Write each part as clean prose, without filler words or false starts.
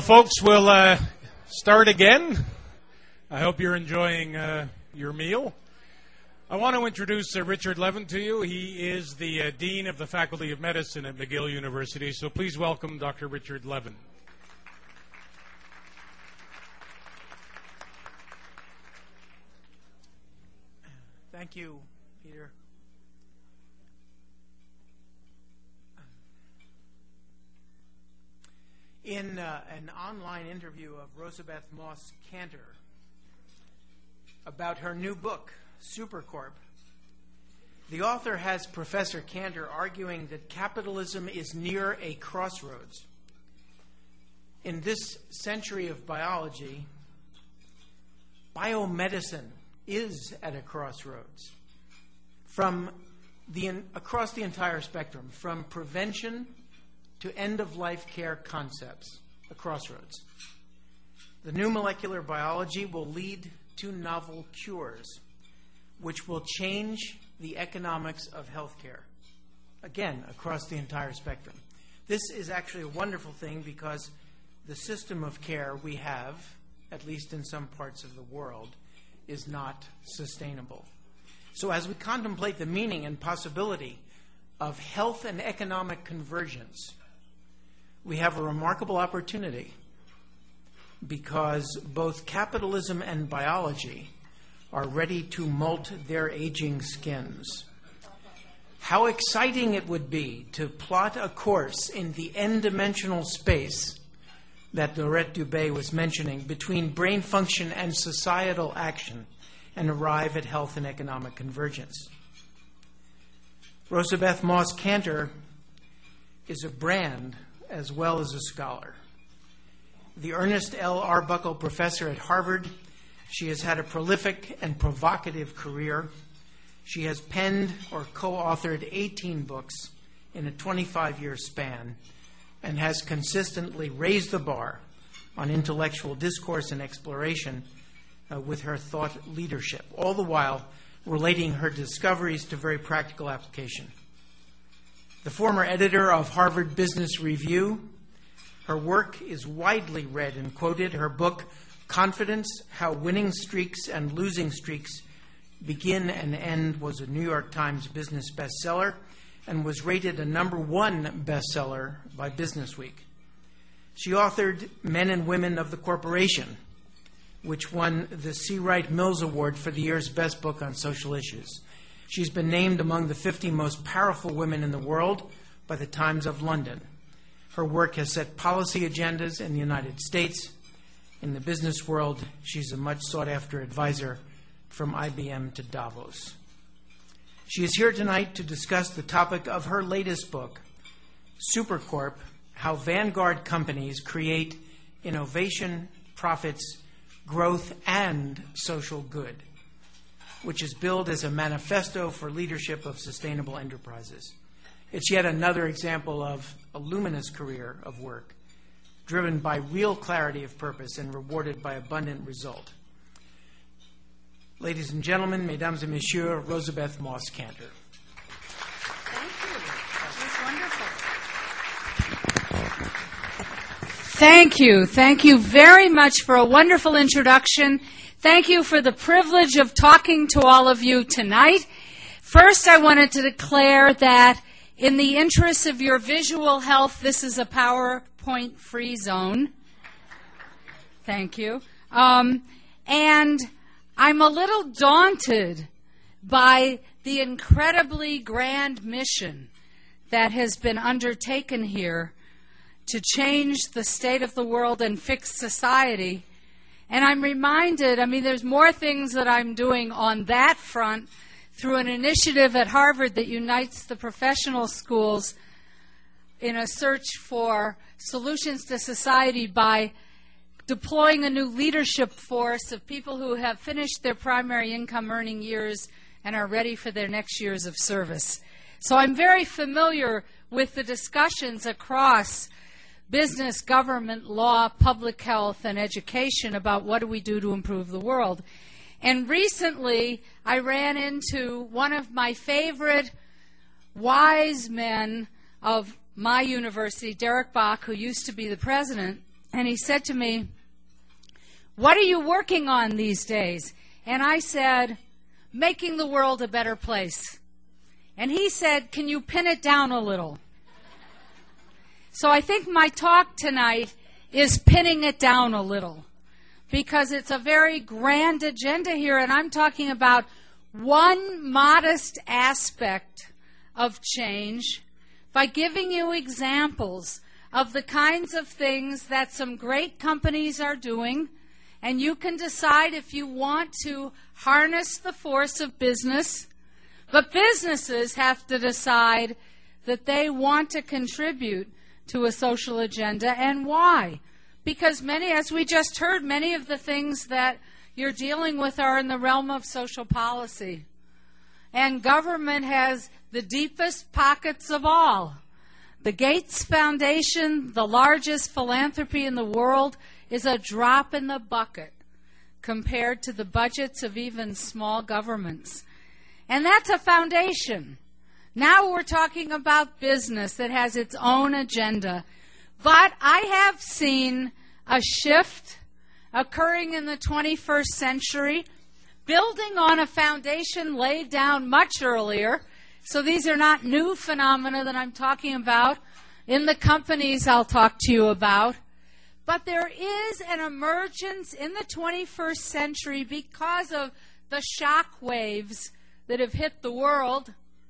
folks, we'll start again. I hope you're enjoying your meal. I want to introduce Richard Levin to you. He is the Dean of the Faculty of Medicine at McGill University. So please welcome Dr. Richard Levin. Thank you, Peter. In an online interview of Rosabeth Moss Kanter about her new book, Supercorp, the author has Professor Kanter arguing that capitalism is near a crossroads. In this century of biology, biomedicine is at a crossroads across the entire spectrum, from prevention to end-of-life care concepts, a crossroads. The new molecular biology will lead to novel cures, which will change the economics of healthcare, again, across the entire spectrum. This is actually a wonderful thing because the system of care we have, at least in some parts of the world, is not sustainable. So as we contemplate the meaning and possibility of health and economic convergence, we have a remarkable opportunity because both capitalism and biology are ready to molt their aging skins. How exciting it would be to plot a course in the n-dimensional space that Laurette Dubé was mentioning between brain function and societal action and arrive at health and economic convergence. Rosabeth Moss Kanter is a brand as well as a scholar. The Ernest L. Arbuckle Professor at Harvard, she has had a prolific and provocative career. She has penned or co-authored 18 books in a 25-year span and has consistently raised the bar on intellectual discourse and exploration with her thought leadership, all the while relating her discoveries to very practical application. The former editor of Harvard Business Review, her work is widely read and quoted. Her book, Confidence: How Winning Streaks and Losing Streaks Begin and End, was a New York Times business bestseller and was rated a #1 bestseller by Businessweek. She authored Men and Women of the Corporation, which won the C. Wright Mills Award for the year's best book on social issues. She's been named among the 50 most powerful women in the world by the Times of London. Her work has set policy agendas in the United States. In the business world, she's a much sought-after advisor from IBM to Davos. She is here tonight to discuss the topic of her latest book, Supercorp: How Vanguard Companies Create Innovation, Profits, Growth, and Social Good, which is billed as a manifesto for leadership of sustainable enterprises. It's yet another example of a luminous career of work, driven by real clarity of purpose and rewarded by abundant result. Ladies and gentlemen, mesdames et messieurs, Rosabeth Moss Kanter. Thank you. That was wonderful. Thank you. Thank you very much for a wonderful introduction. Thank you for the privilege of talking to all of you tonight. First, I wanted to declare that in the interests of your visual health, this is a PowerPoint-free zone. Thank you. And I'm a little daunted by the incredibly grand mission that has been undertaken here to change the state of the world and fix society. And I'm reminded, there's more things that I'm doing on that front through an initiative at Harvard that unites the professional schools in a search for solutions to society by deploying a new leadership force of people who have finished their primary income earning years and are ready for their next years of service. So I'm very familiar with the discussions across business, government, law, public health, and education about what do we do to improve the world. And recently, I ran into one of my favorite wise men of my university, Derek Bach, who used to be the president, And he said to me, "What are you working on these days?" And I said, "Making the world a better place." And he said, "Can you pin it down a little?" So I think my talk tonight is pinning it down a little, because it's a very grand agenda here, and I'm talking about one modest aspect of change by giving you examples of the kinds of things that some great companies are doing, and you can decide if you want to harness the force of business. But businesses have to decide that they want to contribute to a social agenda, and why? Because many, as we just heard, many of the things that you're dealing with are in the realm of social policy. And government has the deepest pockets of all. The Gates Foundation, the largest philanthropy in the world, is a drop in the bucket compared to the budgets of even small governments. And that's a foundation. Now we're talking about business that has its own agenda. But I have seen a shift occurring in the 21st century, building on a foundation laid down much earlier. So these are not new phenomena that I'm talking about in the companies I'll talk to you about. But there is an emergence in the 21st century because of the shock waves that have hit the world,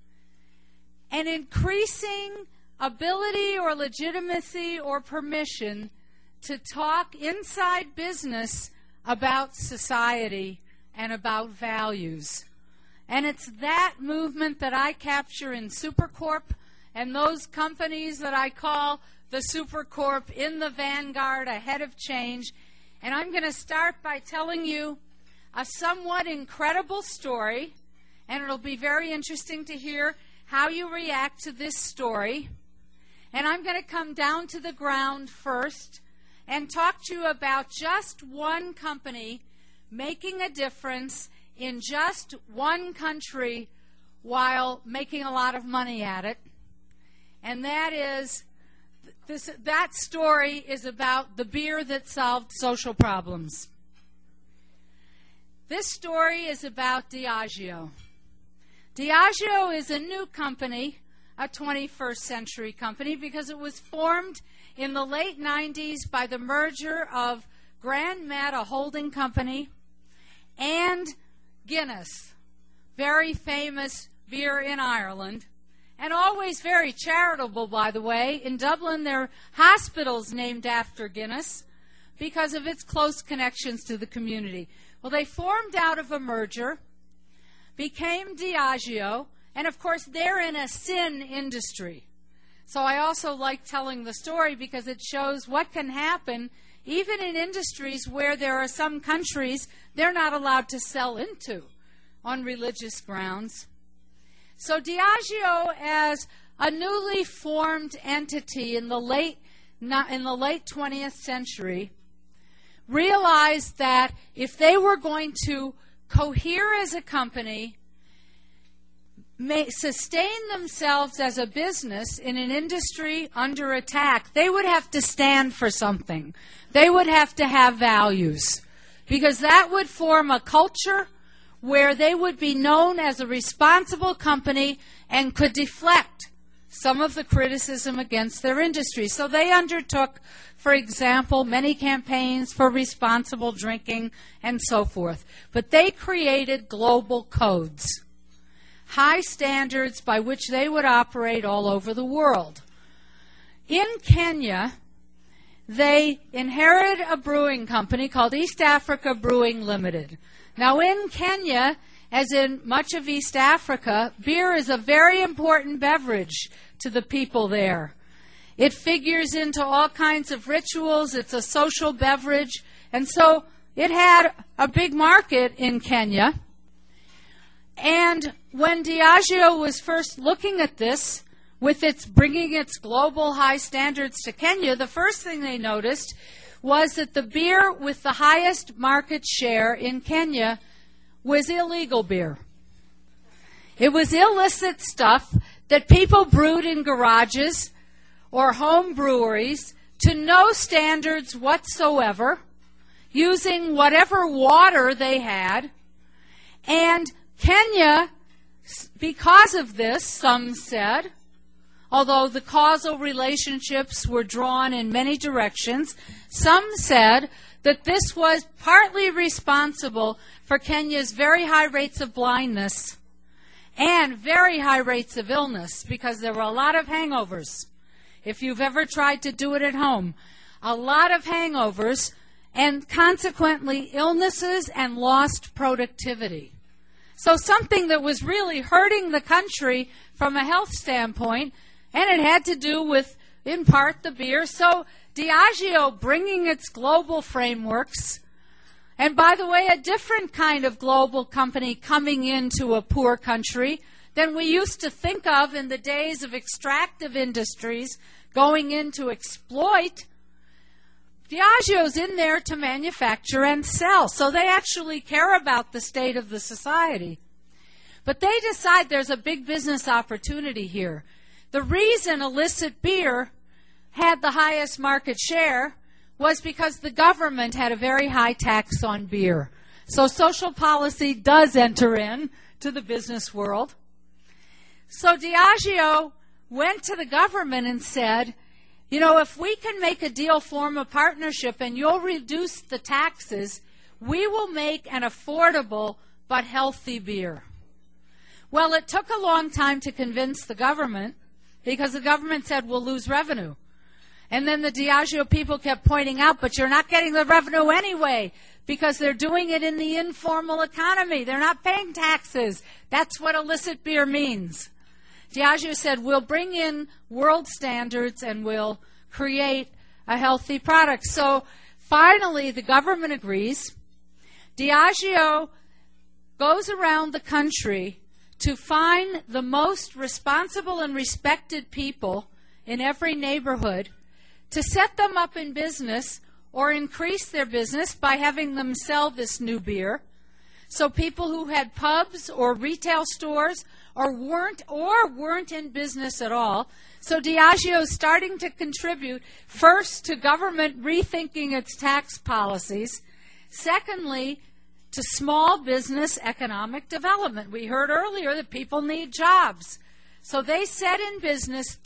an increasing ability or legitimacy or permission to talk inside business about society and about values. And it's that movement that I capture in Supercorp, and those companies that I call the Supercorp in the vanguard ahead of change. And I'm going to start by telling you a somewhat incredible story, and it'll be very interesting to hear how you react to this story. And I'm going to come down to the ground first and talk to you about just one company making a difference in just one country while making a lot of money at it. And that story is about the beer that solved social problems. This story is about Diageo. Diageo is a new company, a 21st century company, because it was formed in the late 90s by the merger of Grand Met, a holding company, and Guinness, very famous beer in Ireland, and always very charitable, by the way. In Dublin, there are hospitals named after Guinness because of its close connections to the community. Well, they formed out of a merger, became Diageo, and of course they're in a sin industry. So I also like telling the story because it shows what can happen even in industries where there are some countries they're not allowed to sell into on religious grounds. So Diageo, as a newly formed entity in the late 20th century, realized that if they were going to cohere as a company, sustain themselves as a business in an industry under attack, they would have to stand for something. They would have to have values, because that would form a culture where they would be known as a responsible company and could deflect some of the criticism against their industry. So they undertook, for example, many campaigns for responsible drinking and so forth. But they created global codes, high standards by which they would operate all over the world. In Kenya, they inherited a brewing company called East Africa Brewing Limited. Now, in Kenya, as in much of East Africa, beer is a very important beverage to the people there. It figures into all kinds of rituals. It's a social beverage. And so it had a big market in Kenya. And when Diageo was first looking at this, with its bringing its global high standards to Kenya, the first thing they noticed was that the beer with the highest market share in Kenya was illegal beer. It was illicit stuff that people brewed in garages or home breweries to no standards whatsoever, using whatever water they had. And Kenya, because of this, some said, although the causal relationships were drawn in many directions, some said that this was partly responsible for Kenya's very high rates of blindness and very high rates of illness, because there were a lot of hangovers. If you've ever tried to do it at home, a lot of hangovers, and consequently illnesses and lost productivity. So something that was really hurting the country from a health standpoint, and it had to do with, in part, the beer. So Diageo, bringing its global frameworks, and by the way, a different kind of global company coming into a poor country than we used to think of in the days of extractive industries going in to exploit. Diageo's in there to manufacture and sell, so they actually care about the state of the society. But they decide there's a big business opportunity here. The reason illicit beer had the highest market share was because the government had a very high tax on beer. So social policy does enter in to the business world. So Diageo went to the government and said, you know, if we can make a deal, form a partnership, and you'll reduce the taxes, we will make an affordable but healthy beer. Well, it took a long time to convince the government, because the government said we'll lose revenue. And then the Diageo people kept pointing out, but you're not getting the revenue anyway, because they're doing it in the informal economy. They're not paying taxes. That's what illicit beer means. Diageo said, we'll bring in world standards and we'll create a healthy product. So finally, the government agrees. Diageo goes around the country to find the most responsible and respected people in every neighborhood to set them up in business or increase their business by having them sell this new beer. So people who had pubs or retail stores or weren't in business at all. So Diageo is starting to contribute, first, to government rethinking its tax policies, secondly, to small business economic development. We heard earlier that people need jobs. So they set in business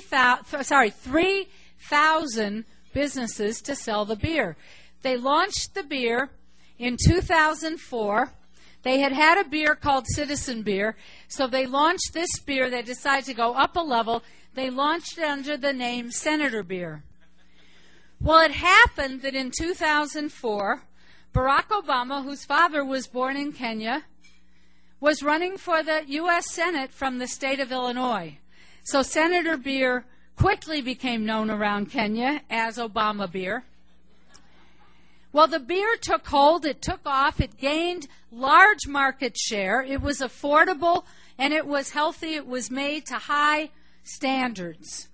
3,000 businesses to sell the beer. They launched the beer in 2004. They had a beer called Citizen Beer, so they launched this beer. They decided to go up a level. They launched it under the name Senator Beer. Well, it happened that in 2004, Barack Obama, whose father was born in Kenya, was running for the U.S. Senate from the state of Illinois. So Senator Beer quickly became known around Kenya as Obama Beer. Well, the beer took hold, it took off, it gained large market share, it was affordable, and it was healthy, it was made to high standards.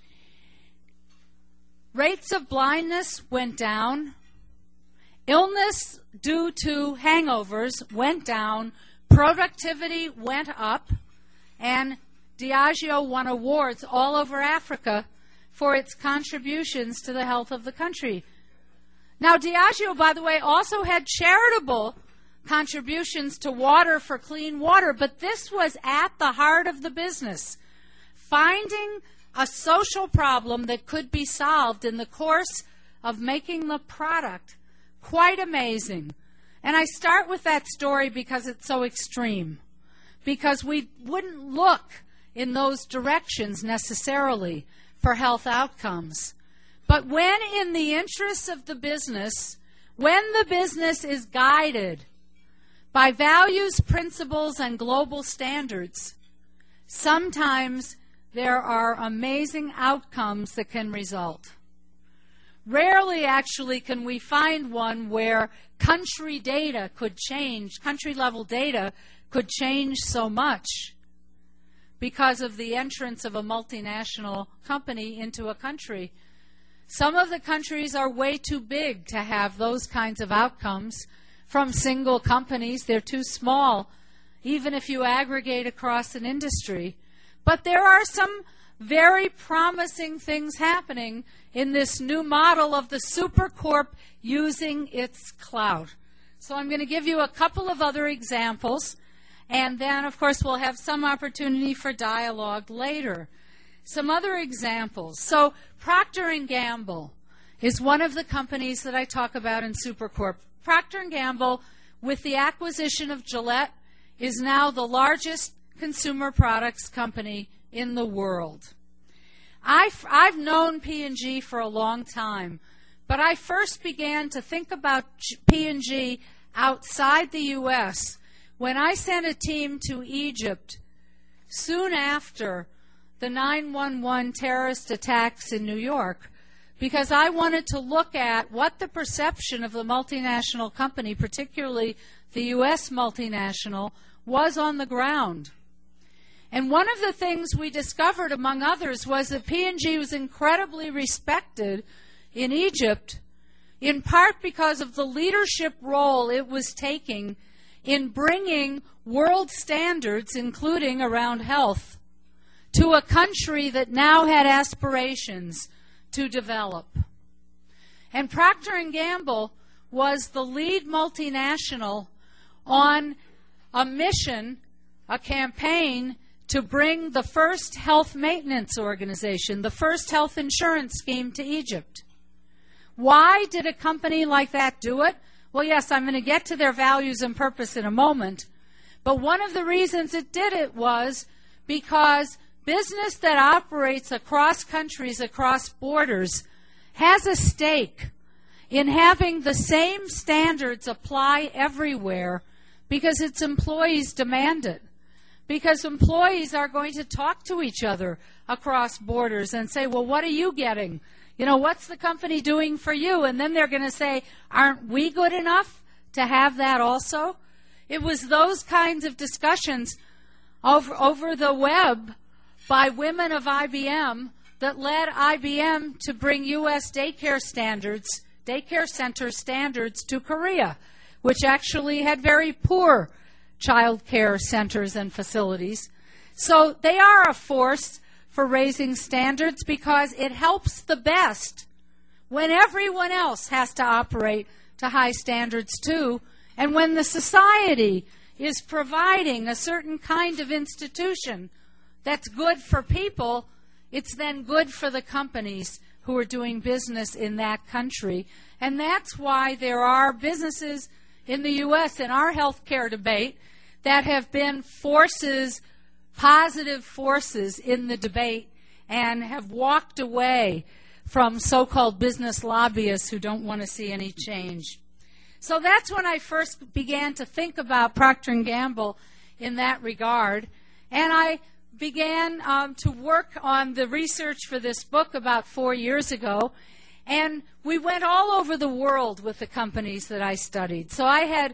Rates of blindness went down, illness due to hangovers went down, productivity went up, and Diageo won awards all over Africa for its contributions to the health of the country. Now, Diageo, by the way, also had charitable contributions to Water for Clean Water, but this was at the heart of the business, finding a social problem that could be solved in the course of making the product. Quite amazing. And I start with that story because it's so extreme, because we wouldn't look in those directions necessarily for health outcomes. But when in the interests of the business, when the business is guided by values, principles, and global standards, sometimes there are amazing outcomes that can result. Rarely, actually, can we find one where country data could change, country-level data could change so much because of the entrance of a multinational company into a country. Some of the countries are way too big to have those kinds of outcomes from single companies. They're too small, even if you aggregate across an industry. But there are some very promising things happening in this new model of the Supercorp using its clout. So I'm going to give you a couple of other examples, and then, of course, we'll have some opportunity for dialogue later. Some other examples. So Procter & Gamble is one of the companies that I talk about in Supercorp. Procter & Gamble, with the acquisition of Gillette, is now the largest consumer products company in the world. I've known P&G for a long time, but I first began to think about P&G outside the U.S. when I sent a team to Egypt soon after the 9/11 terrorist attacks in New York, because I wanted to look at what the perception of the multinational company, particularly the U.S. multinational, was on the ground. And one of the things we discovered, among others, was that P&G was incredibly respected in Egypt, in part because of the leadership role it was taking in bringing world standards, including around health, to a country that now had aspirations to develop. And Procter & Gamble was the lead multinational on a mission, a campaign, to bring the first health maintenance organization, the first health insurance scheme to Egypt. Why did a company like that do it? Well, yes, I'm going to get to their values and purpose in a moment. But one of the reasons it did it was because business that operates across countries, across borders, has a stake in having the same standards apply everywhere because its employees demand it. Because employees are going to talk to each other across borders and say, well, what are you getting? You know, what's the company doing for you? And then they're going to say, aren't we good enough to have that also? It was those kinds of discussions over the web by women of IBM that led IBM to bring U.S. daycare center standards to Korea, which actually had very poor child care centers and facilities. So they are a force for raising standards because it helps the best when everyone else has to operate to high standards too, and when the society is providing a certain kind of institution that's good for people, it's then good for the companies who are doing business in that country. And that's why there are businesses in the U.S. in our healthcare debate that have been forces, positive forces in the debate, and have walked away from so-called business lobbyists who don't want to see any change. So that's when I first began to think about Procter & Gamble in that regard. And I began to work on the research for this book about 4 years ago. And we went all over the world with the companies that I studied. So I had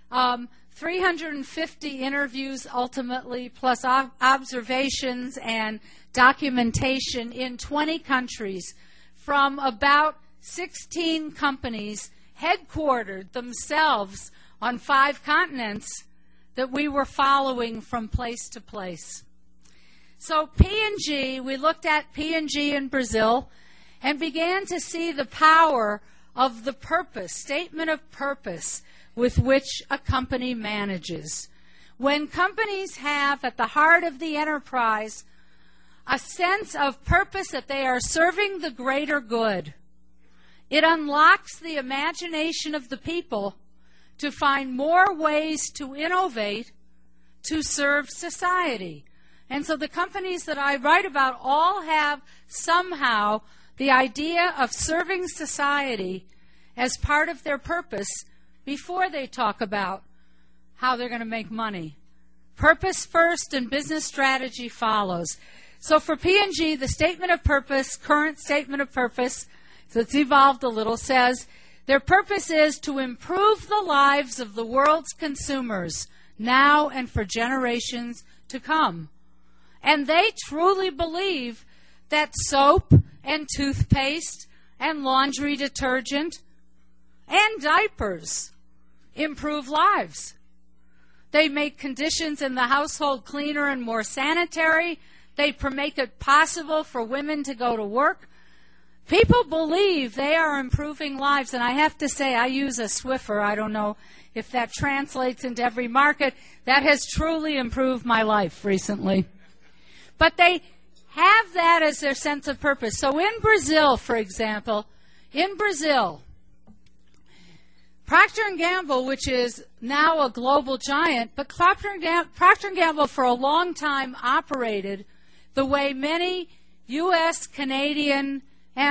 350 interviews ultimately, plus observations and documentation in 20 countries from about 16 companies headquartered themselves on 5 continents that we were following from place to place. So P&G, we looked at P&G in Brazil and began to see the power of the purpose, statement of purpose, with which a company manages. When companies have at the heart of the enterprise a sense of purpose that they are serving the greater good, it unlocks the imagination of the people to find more ways to innovate to serve society. And so the companies that I write about all have somehow the idea of serving society as part of their purpose before they talk about how they're going to make money. Purpose first and business strategy follows. So for P&G, the statement of purpose, current statement of purpose, so it's evolved a little, says their purpose is to improve the lives of the world's consumers now and for generations to come. And they truly believe that soap and toothpaste and laundry detergent and diapers improve lives. They make conditions in the household cleaner and more sanitary. They make it possible for women to go to work. People believe they are improving lives, and I have to say, I use a Swiffer. I don't know if that translates into every market. That has truly improved my life recently. But they have that as their sense of purpose. So in Brazil, for example, Procter & Gamble, which is now a global giant, but Procter & Gamble for a long time operated the way many U.S., Canadian,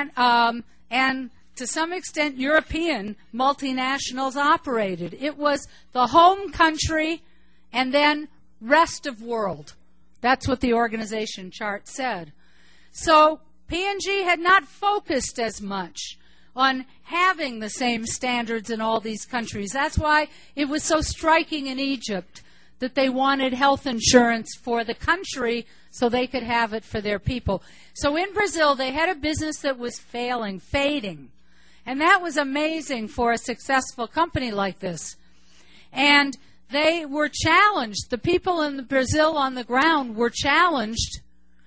and to some extent European multinationals operated. It was the home country and then rest of world. That's what the organization chart said. So P&G had not focused as much on having the same standards in all these countries. That's why it was so striking in Egypt that they wanted health insurance for the country so they could have it for their people. So in Brazil, they had a business that was fading. And that was amazing for a successful company like this. And they were challenged. The people in Brazil on the ground were challenged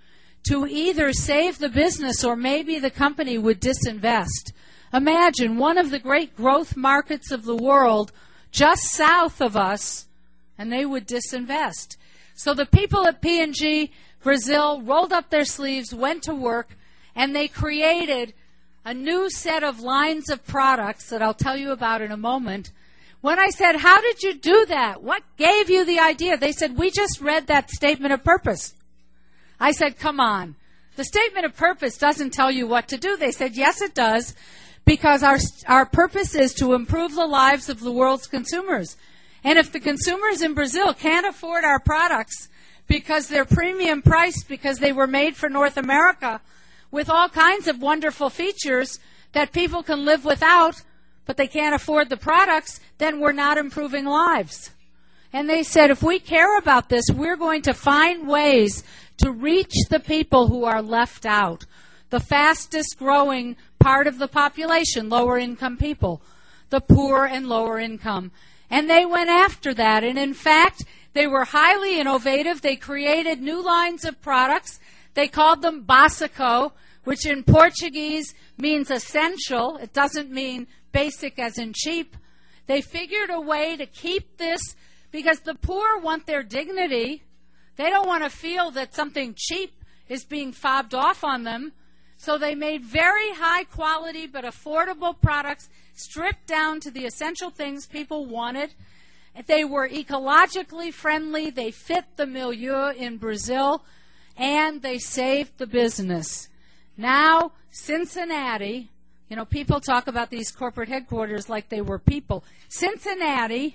to either save the business or maybe the company would disinvest. Imagine one of the great growth markets of the world just south of us, and they would disinvest. So the people at P&G Brazil rolled up their sleeves, went to work, and they created a new set of lines of products that I'll tell you about in a moment. When I said, how did you do that? What gave you the idea? They said, we just read that statement of purpose. I said, come on. The statement of purpose doesn't tell you what to do. They said, yes, it does, because our purpose is to improve the lives of the world's consumers. And if the consumers in Brazil can't afford our products because they're premium priced, because they were made for North America with all kinds of wonderful features that people can live without, but they can't afford the products, then we're not improving lives. And they said, if we care about this, we're going to find ways to reach the people who are left out, the fastest growing part of the population, lower income people, the poor and lower income. And they went after that. And in fact, they were highly innovative. They created new lines of products. They called them Básico, which in Portuguese means essential. It doesn't mean basic as in cheap. They figured a way to keep this because the poor want their dignity. They don't want to feel that something cheap is being fobbed off on them. So they made very high quality but affordable products, stripped down to the essential things people wanted. They were ecologically friendly. They fit the milieu in Brazil, and they saved the business. Now, Cincinnati, people talk about these corporate headquarters like they were people. Cincinnati,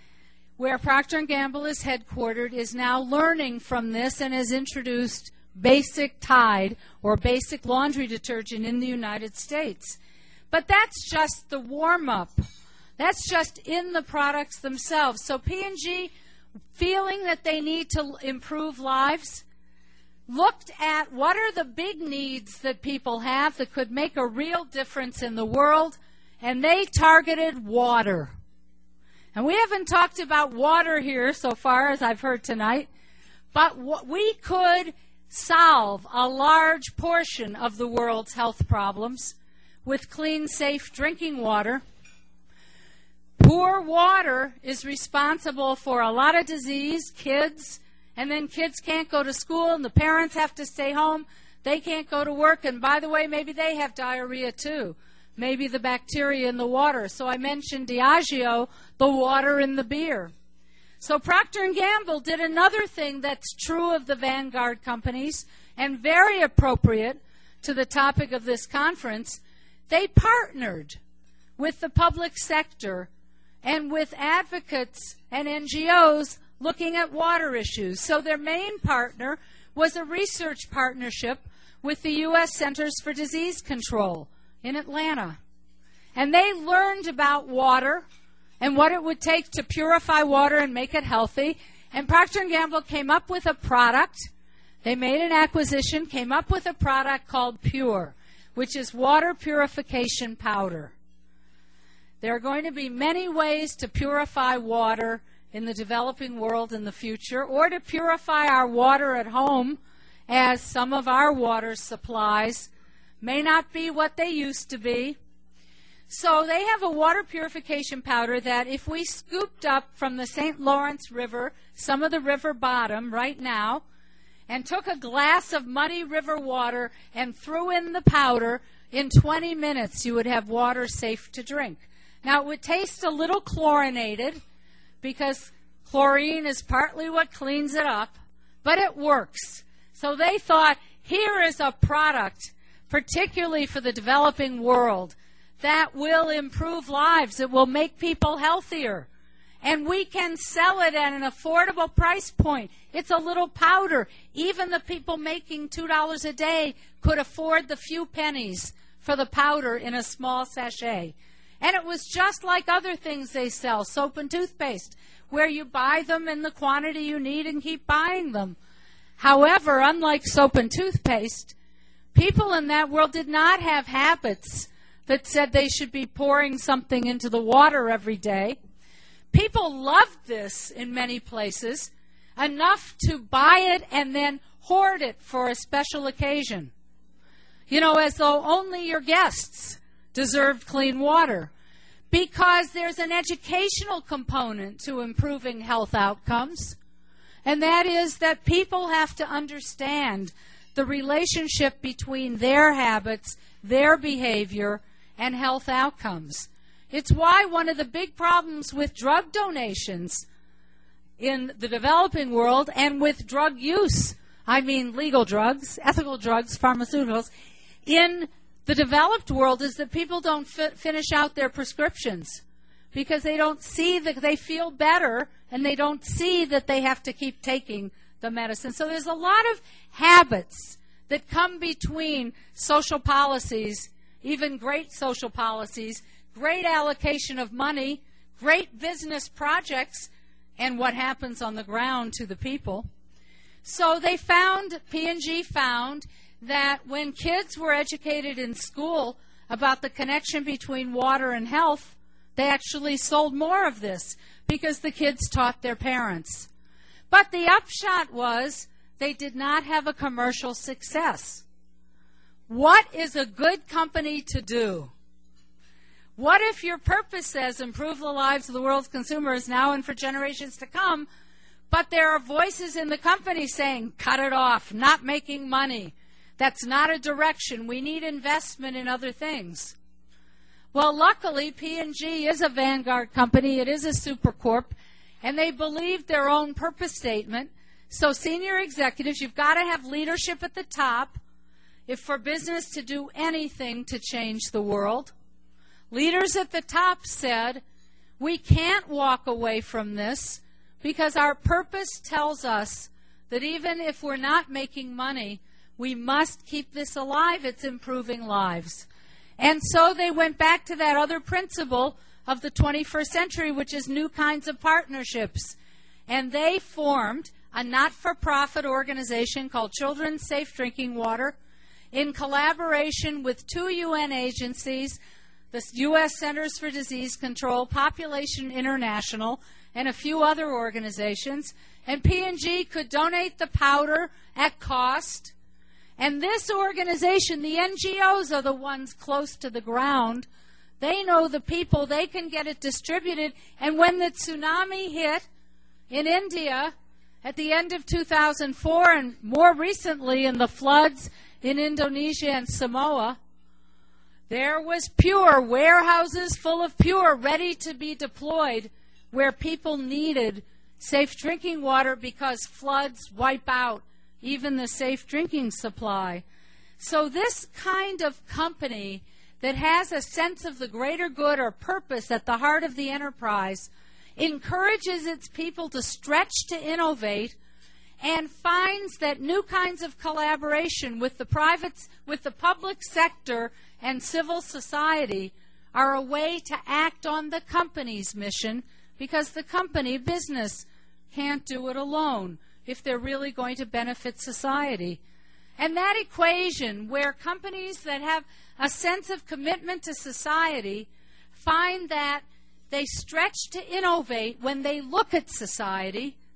where Procter & Gamble is headquartered, is now learning from this and has introduced Basic Tide or basic laundry detergent in the United States. But that's just the warm-up. That's just in the products themselves. So P&G, feeling that they need to improve lives, looked at what are the big needs that people have that could make a real difference in the world, and they targeted water. And we haven't talked about water here so far, as I've heard tonight, but we could solve a large portion of the world's health problems with clean, safe drinking water. Poor water is responsible for a lot of disease, kids, and then kids can't go to school and the parents have to stay home. They can't go to work, and by the way, maybe they have diarrhea too. Maybe the bacteria in the water. So I mentioned Diageo, the water in the beer. So Procter & Gamble did another thing that's true of the Vanguard companies and very appropriate to the topic of this conference. They partnered with the public sector and with advocates and NGOs looking at water issues. So their main partner was a research partnership with the U.S. Centers for Disease Control in Atlanta. And they learned about water and what it would take to purify water and make it healthy. And Procter & Gamble came up with a product. They made an acquisition, came up with a product called Pure, which is water purification powder. There are going to be many ways to purify water in the developing world in the future, or to purify our water at home as some of our water supplies may not be what they used to be. So they have a water purification powder that if we scooped up from the St. Lawrence River, some of the river bottom right now, and took a glass of muddy river water and threw in the powder, in 20 minutes you would have water safe to drink. Now it would taste a little chlorinated because chlorine is partly what cleans it up, but it works. So they thought, here is a product, particularly for the developing world, that will improve lives. It will make people healthier. And we can sell it at an affordable price point. It's a little powder. Even the people making $2 a day could afford the few pennies for the powder in a small sachet. And it was just like other things they sell, soap and toothpaste, where you buy them in the quantity you need and keep buying them. However, unlike soap and toothpaste, people in that world did not have habits that said they should be pouring something into the water every day. People loved this in many places, enough to buy it and then hoard it for a special occasion. You know, as though only your guests deserved clean water. Because there's an educational component to improving health outcomes, and that is that people have to understand the relationship between their habits, their behavior, and health outcomes. It's why one of the big problems with drug donations in the developing world and with drug use, I mean legal drugs, ethical drugs, pharmaceuticals, in the developed world is that people don't finish out their prescriptions because they don't see that they feel better and they don't see that they have to keep taking the medicine. So there's a lot of habits that come between social policies, even great social policies, great allocation of money, great business projects, and what happens on the ground to the people. So they found, P&G found, that when kids were educated in school about the connection between water and health, they actually sold more of this because the kids taught their parents. But the upshot was they did not have a commercial success. What is a good company to do? What if your purpose says improve the lives of the world's consumers now and for generations to come, but there are voices in the company saying, cut it off, not making money. That's not a direction. We need investment in other things. Well, luckily, P&G is a vanguard company. It is a super corp, and they believe their own purpose statement. So senior executives, you've got to have leadership at the top if for business to do anything to change the world. Leaders at the top said, we can't walk away from this because our purpose tells us that even if we're not making money, we must keep this alive. It's improving lives. And so they went back to that other principle of the 21st century, which is new kinds of partnerships. And they formed a not-for-profit organization called Children's Safe Drinking Water in collaboration with 2 UN agencies, the U.S. Centers for Disease Control, Population International, and a few other organizations. And P&G could donate the powder at cost. And this organization, the NGOs, are the ones close to the ground. They know the people. They can get it distributed. And when the tsunami hit in India at the end of 2004 and more recently in the floods in Indonesia and Samoa, there was Pure, warehouses full of Pure ready to be deployed where people needed safe drinking water because floods wipe out even the safe drinking supply. So this kind of company that has a sense of the greater good or purpose at the heart of the enterprise encourages its people to stretch to innovate and finds that new kinds of collaboration with the public sector and civil society are a way to act on the company's mission because the company business can't do it alone if they're really going to benefit society. And that equation where companies that have a sense of commitment to society find that they stretch to innovate when they look at society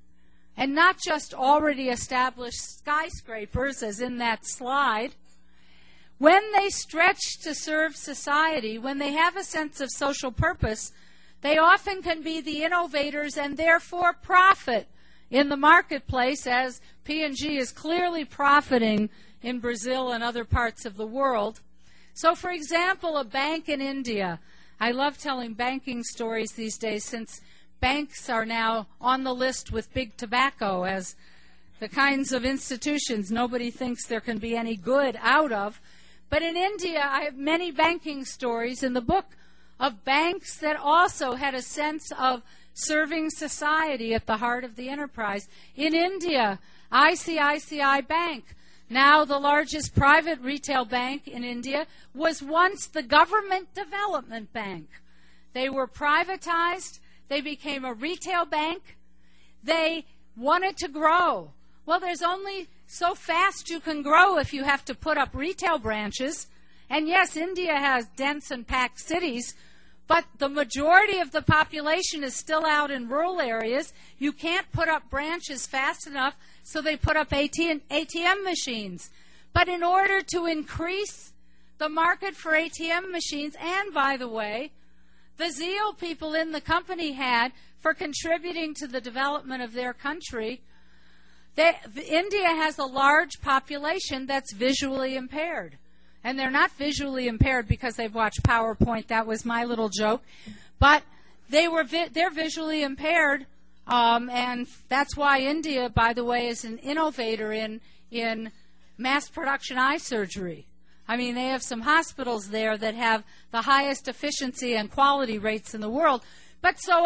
and not just already established skyscrapers, as in that slide. When they stretch to serve society, when they have a sense of social purpose, they often can be the innovators and therefore profit in the marketplace, as P&G is clearly profiting in Brazil and other parts of the world. So, for example, a bank in India. I love telling banking stories these days, since banks are now on the list with big tobacco as the kinds of institutions nobody thinks there can be any good out of. But in India, I have many banking stories in the book of banks that also had a sense of serving society at the heart of the enterprise. In India, ICICI Bank, now the largest private retail bank in India, was once the government development bank. They were privatized. They became a retail bank. They wanted to grow. Well, there's only so fast you can grow if you have to put up retail branches. And yes, India has dense and packed cities, but the majority of the population is still out in rural areas. You can't put up branches fast enough, so they put up ATM machines. But in order to increase the market for ATM machines, and by the way, the zeal people in the company had for contributing to the development of their country, India has a large population that's visually impaired. And they're not visually impaired because they've watched PowerPoint. That was my little joke. But they're visually impaired, and that's why India, by the way, is an innovator in mass production eye surgery. I mean, they have some hospitals there that have the highest efficiency and quality rates in the world. But so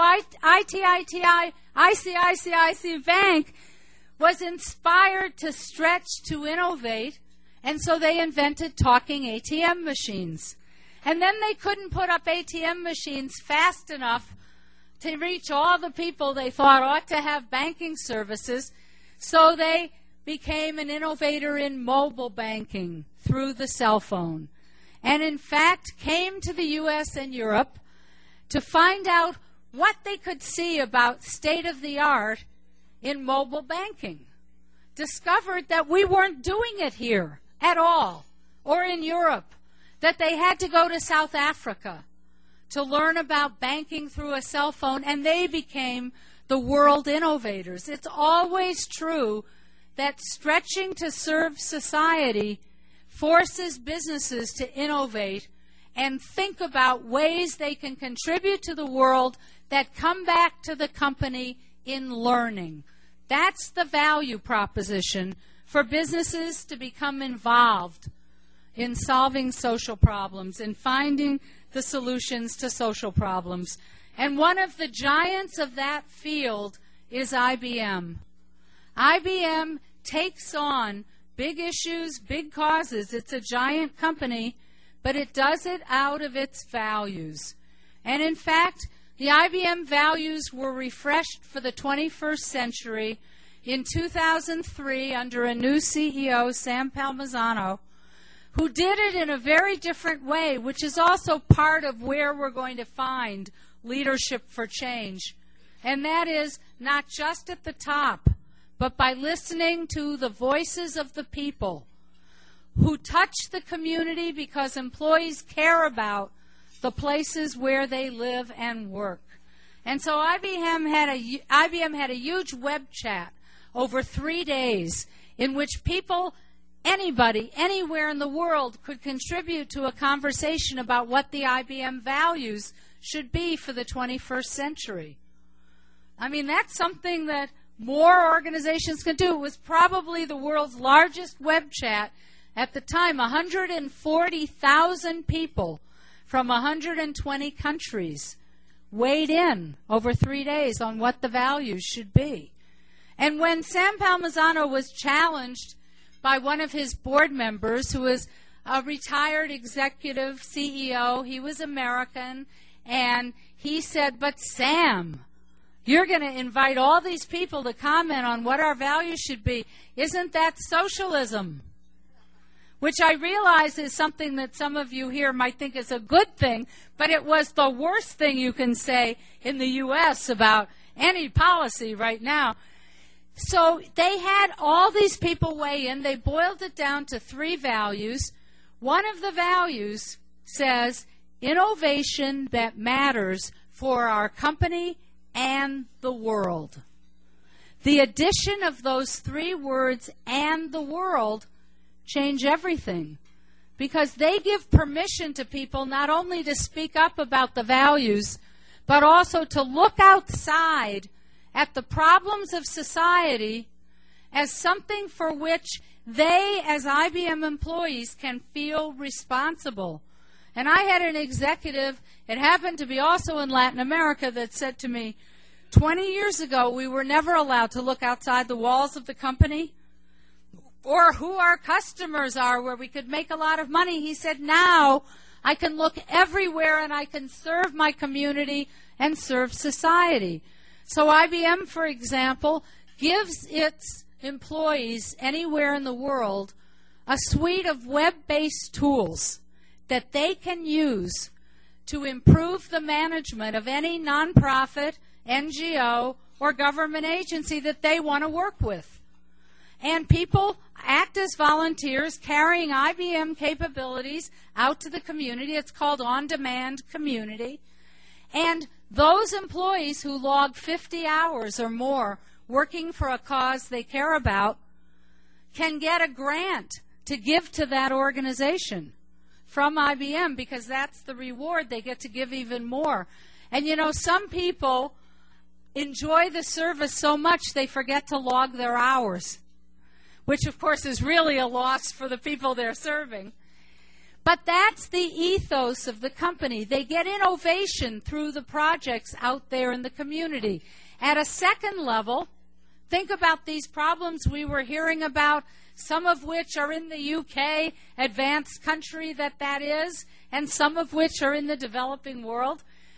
ICICI Bank was inspired to stretch, to innovate, and so they invented talking ATM machines. And then they couldn't put up ATM machines fast enough to reach all the people they thought ought to have banking services, so they became an innovator in mobile banking through the cell phone. And in fact, came to the U.S. and Europe to find out what they could see about state-of-the-art in mobile banking. Discovered that we weren't doing it here at all, or in Europe, that they had to go to South Africa to learn about banking through a cell phone, and they became the world innovators. It's always true that stretching to serve society forces businesses to innovate and think about ways they can contribute to the world that come back to the company in learning. That's the value proposition for businesses to become involved in solving social problems and finding the solutions to social problems. And one of the giants of that field is IBM. IBM takes on big issues, big causes. It's a giant company, but it does it out of its values. And in fact, the IBM values were refreshed for the 21st century in 2003 under a new CEO, Sam Palmisano, who did it in a very different way, which is also part of where we're going to find leadership for change. And that is not just at the top, but by listening to the voices of the people who touch the community, because employees care about the places where they live and work. And so IBM had a huge web chat over 3 days in which people, anybody, anywhere in the world, could contribute to a conversation about what the IBM values should be for the 21st century. I mean, that's something that more organizations can do. It was probably the world's largest web chat at the time. 140,000 people from 120 countries weighed in over 3 days on what the values should be. And when Sam Palmisano was challenged by one of his board members, who was a retired executive CEO, he was American, and he said, "But Sam, you're going to invite all these people to comment on what our values should be. Isn't that socialism?" Which I realize is something that some of you here might think is a good thing, but it was the worst thing you can say in the U.S. about any policy right now. So they had all these people weigh in. They boiled it down to 3 values. One of the values says innovation that matters for our company and the world. The addition of those 3 words, and the world, change everything, because they give permission to people not only to speak up about the values, but also to look outside at the problems of society as something for which they, as IBM employees, can feel responsible. And I had an executive, it happened to be also in Latin America, that said to me, 20 years ago, we were never allowed to look outside the walls of the company or who our customers are where we could make a lot of money. He said, now I can look everywhere and I can serve my community and serve society. So IBM, for example, gives its employees anywhere in the world a suite of web-based tools that they can use to improve the management of any nonprofit, NGO, or government agency that they want to work with. And people act as volunteers carrying IBM capabilities out to the community. It's called on-demand community. And those employees who log 50 hours or more working for a cause they care about can get a grant to give to that organization from IBM, because that's the reward. They get to give even more. And you know, some people enjoy the service so much they forget to log their hours, which of course is really a loss for the people they're serving. But that's the ethos of the company. They get innovation through the projects out there in the community. At a second level, think about these problems we were hearing about, some of which are in the UK, advanced country that is, and some of which are in the developing world.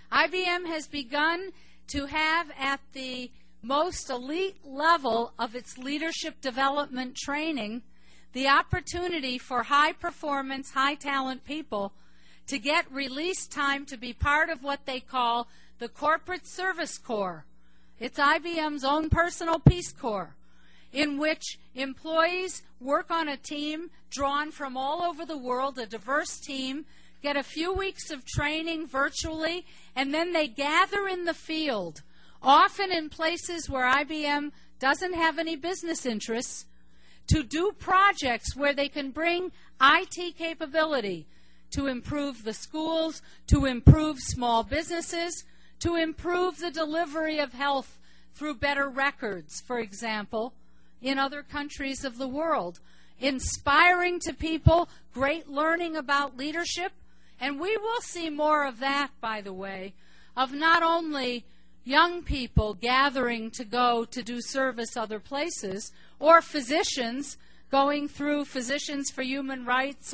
IBM has begun to have at the most elite level of its leadership development training the opportunity for high-performance, high-talent people to get release time to be part of what they call the Corporate Service Corps. It's IBM's own personal Peace Corps, in which employees work on a team drawn from all over the world, a diverse team, get a few weeks of training virtually, and then they gather in the field, often in places where IBM doesn't have any business interests, to do projects where they can bring IT capability to improve the schools, to improve small businesses, to improve the delivery of health through better records, for example, in other countries of the world, inspiring to people great learning about leadership. And we will see more of that, by the way, of not only young people gathering to go to do service other places, or physicians going through Physicians for Human Rights,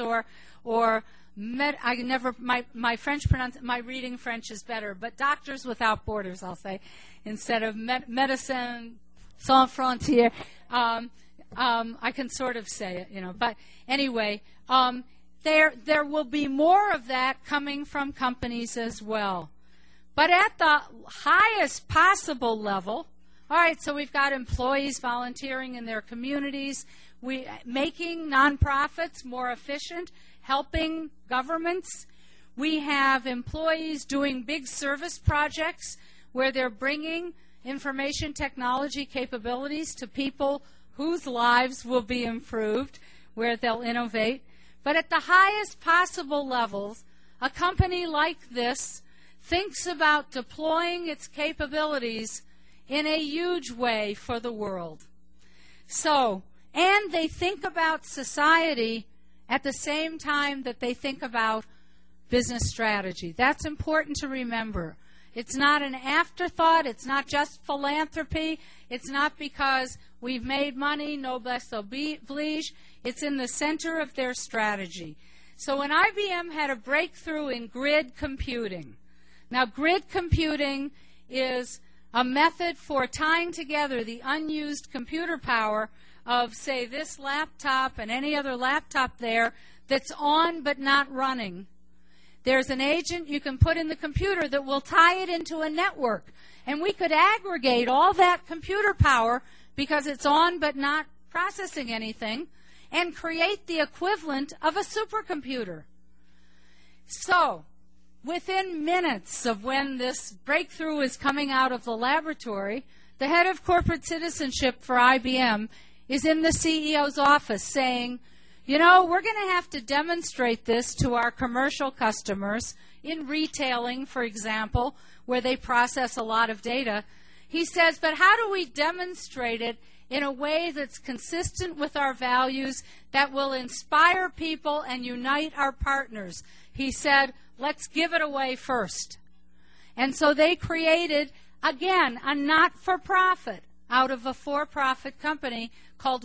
my reading French is better, but Doctors Without Borders, I'll say, instead of Médecins Sans Frontières. I can sort of say it, you know. But anyway, there will be more of that coming from companies as well. But at the highest possible level, all right, so we've got employees volunteering in their communities, making nonprofits more efficient, helping governments. We have employees doing big service projects where they're bringing information technology capabilities to people whose lives will be improved, where they'll innovate. But at the highest possible levels, a company like this thinks about deploying its capabilities in a huge way for the world. So, and they think about society at the same time that they think about business strategy. That's important to remember. It's not an afterthought. It's not just philanthropy. It's not because we've made money, noblesse oblige. It's in the center of their strategy. So when IBM had a breakthrough in grid computing, now grid computing is a method for tying together the unused computer power of, say, this laptop and any other laptop there that's on but not running. There's an agent you can put in the computer that will tie it into a network. And we could aggregate all that computer power because it's on but not processing anything, and create the equivalent of a supercomputer. So, within minutes of when this breakthrough is coming out of the laboratory, the head of corporate citizenship for IBM is in the CEO's office saying, you know, we're going to have to demonstrate this to our commercial customers in retailing, for example, where they process a lot of data. He says, but how do we demonstrate it in a way that's consistent with our values, that will inspire people and unite our partners? He said, let's give it away first. And so they created, again, a not-for-profit out of a for-profit company called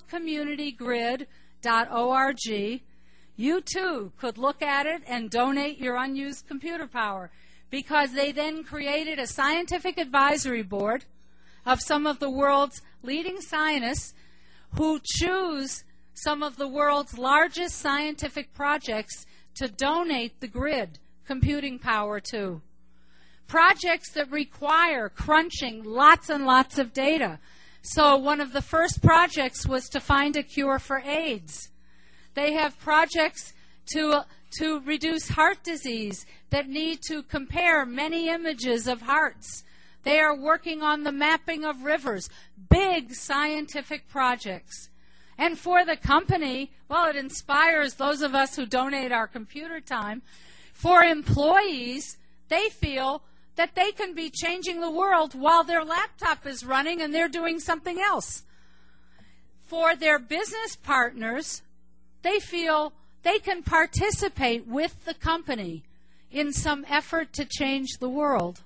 worldcommunitygrid.org. You too could look at it and donate your unused computer power, because they then created a scientific advisory board of some of the world's leading scientists who choose some of the world's largest scientific projects to donate the grid computing power to. Projects that require crunching lots and lots of data. So one of the first projects was to find a cure for AIDS. They have projects to reduce heart disease that need to compare many images of hearts. They are working on the mapping of rivers, big scientific projects. And for the company, well, it inspires those of us who donate our computer time. For employees, they feel that they can be changing the world while their laptop is running and they're doing something else. For their business partners, they feel they can participate with the company in some effort to change the world.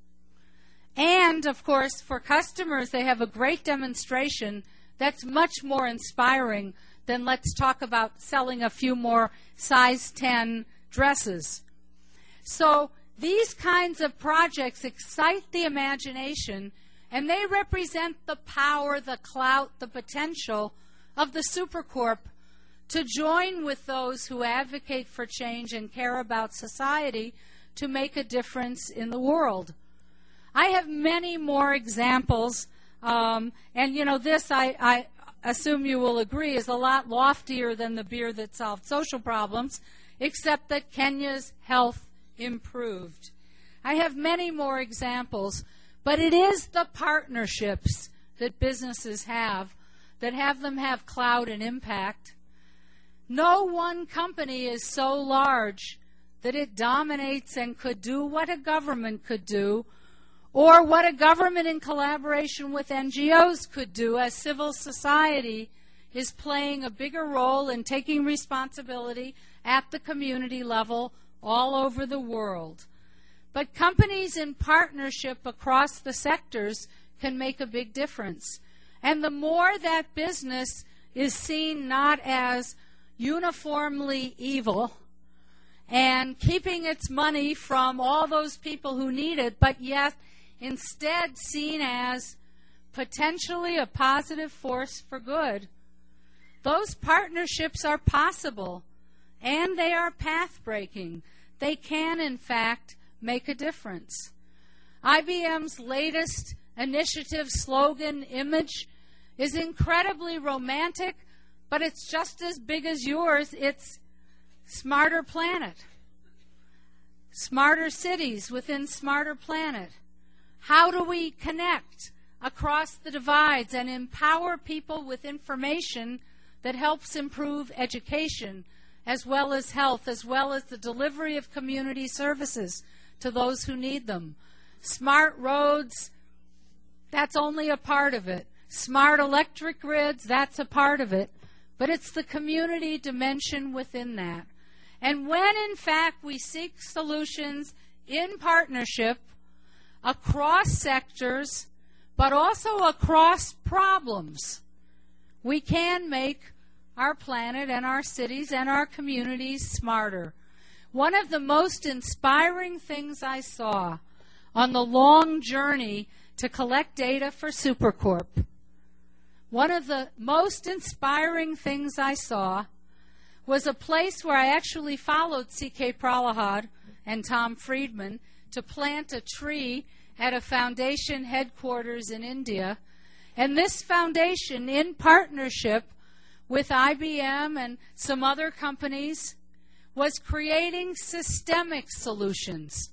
And, of course, for customers, they have a great demonstration that's much more inspiring than let's talk about selling a few more size 10 dresses. So these kinds of projects excite the imagination, and they represent the power, the clout, the potential of the Supercorp to join with those who advocate for change and care about society to make a difference in the world. I have many more examples, and this I assume you will agree is a lot loftier than the beer that solved social problems, except that Kenya's health improved. I have many more examples, but it is the partnerships that businesses have that have them have clout and impact. No one company is so large that it dominates and could do what a government could do, or what a government in collaboration with NGOs could do, as civil society is playing a bigger role in taking responsibility at the community level all over the world. But companies in partnership across the sectors can make a big difference. And the more that business is seen not as uniformly evil and keeping its money from all those people who need it, but yet instead seen as potentially a positive force for good, those partnerships are possible, and they are path-breaking. They can, in fact, make a difference. IBM's latest initiative slogan image is incredibly romantic, but it's just as big as yours. It's Smarter Planet. Smarter cities within Smarter Planet. How do we connect across the divides and empower people with information that helps improve education, as well as health, as well as the delivery of community services to those who need them? Smart roads, that's only a part of it. Smart electric grids, that's a part of it. But it's the community dimension within that. And when, in fact, we seek solutions in partnership across sectors, but also across problems, we can make our planet and our cities and our communities smarter. One of the most inspiring things I saw on the long journey to collect data for Supercorp, one of the most inspiring things I saw was a place where I actually followed C.K. Prahalad and Tom Friedman to plant a tree at a foundation headquarters in India. And this foundation, in partnership with IBM and some other companies, was creating systemic solutions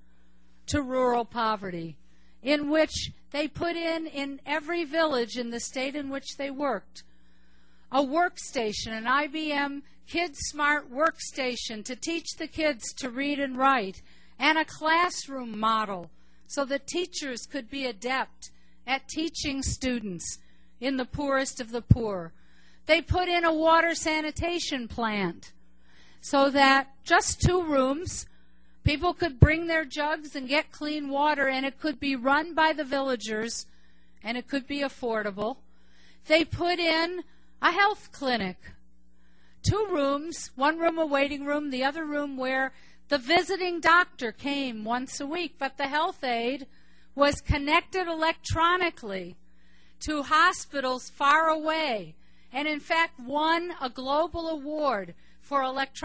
to rural poverty, in which they put in every village in the state in which they worked, a workstation, an IBM KidSmart workstation to teach the kids to read and write, and a classroom model so that teachers could be adept at teaching students in the poorest of the poor. They put in a water sanitation plant so that just 2 rooms, people could bring their jugs and get clean water, and it could be run by the villagers, and it could be affordable. They put in a health clinic. 2 rooms, 1 room a waiting room, the other room where the visiting doctor came once a week, but the health aide was connected electronically to hospitals far away, and in fact won a global award for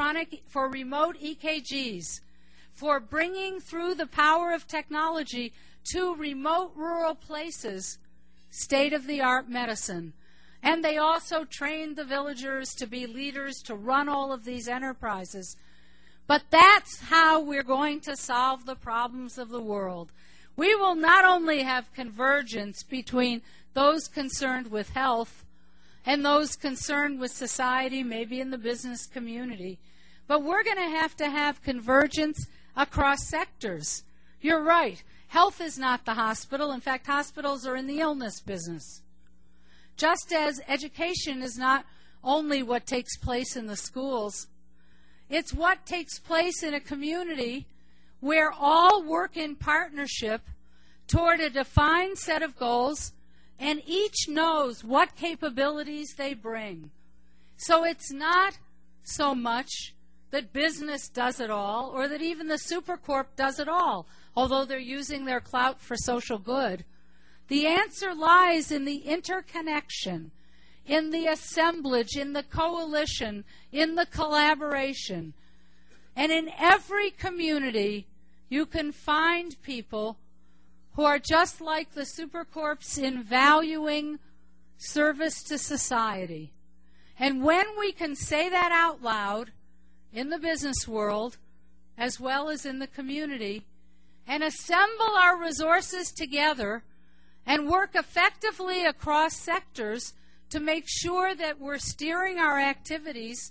remote EKGs, for bringing through the power of technology to remote rural places state-of-the-art medicine. And they also trained the villagers to be leaders to run all of these enterprises. But that's how we're going to solve the problems of the world. We will not only have convergence between those concerned with health and those concerned with society, maybe in the business community, but we're going to have convergence across sectors. You're right. Health is not the hospital. In fact, hospitals are in the illness business. Just as education is not only what takes place in the schools, it's what takes place in a community where all work in partnership toward a defined set of goals, and each knows what capabilities they bring. So it's not so much that business does it all, or that even the supercorp does it all, although they're using their clout for social good. The answer lies in the interconnection, in the assemblage, in the coalition, in the collaboration. And in every community, you can find people who are just like the supercorps in valuing service to society. And when we can say that out loud in the business world, as well as in the community, and assemble our resources together and work effectively across sectors to make sure that we're steering our activities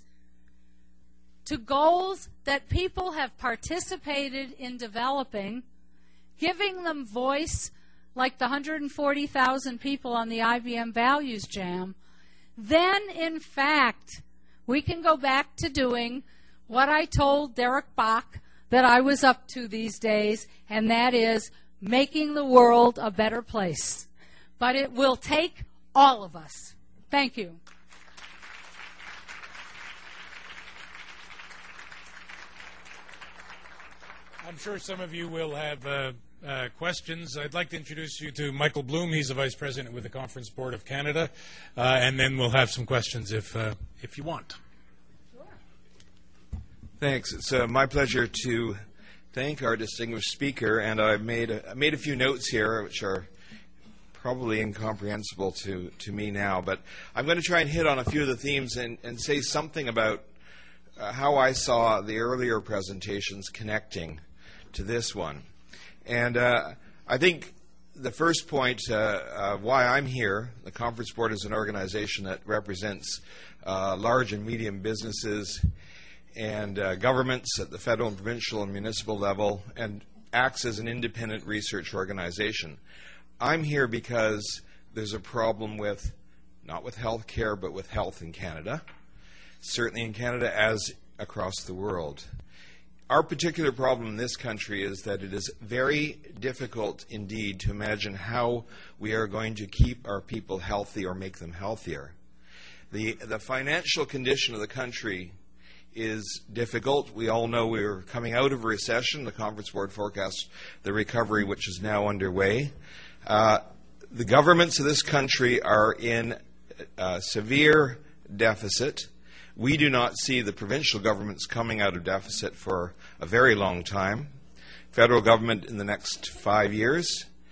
to goals that people have participated in developing, giving them voice, like the 140,000 people on the IBM Values Jam, then, in fact, we can go back to doing what I told Derek Bach that I was up to these days, and that is making the world a better place. But it will take all of us. Thank you. I'm sure some of you will have questions. I'd like to introduce you to Michael Bloom. He's the Vice President with the Conference Board of Canada. And then we'll have some questions if you want. Thanks. It's my pleasure to thank our distinguished speaker, and I've made a few notes here which are probably incomprehensible to me now, but I'm going to try and hit on a few of the themes and say something about how I saw the earlier presentations connecting to this one. And I think the first point why I'm here, the Conference Board is an organization that represents large and medium businesses and governments at the federal and provincial and municipal level, and acts as an independent research organization. I'm here because there's a problem with, not with health care, but with health in Canada, certainly in Canada as across the world. Our particular problem in this country is that it is very difficult indeed to imagine how we are going to keep our people healthy or make them healthier. The financial condition of the country is difficult. We all know we're coming out of a recession. The Conference Board forecasts the recovery which is now underway. The governments of this country are in severe deficit. We do not see the provincial governments coming out of deficit for a very long time. Federal government in the next 5 years.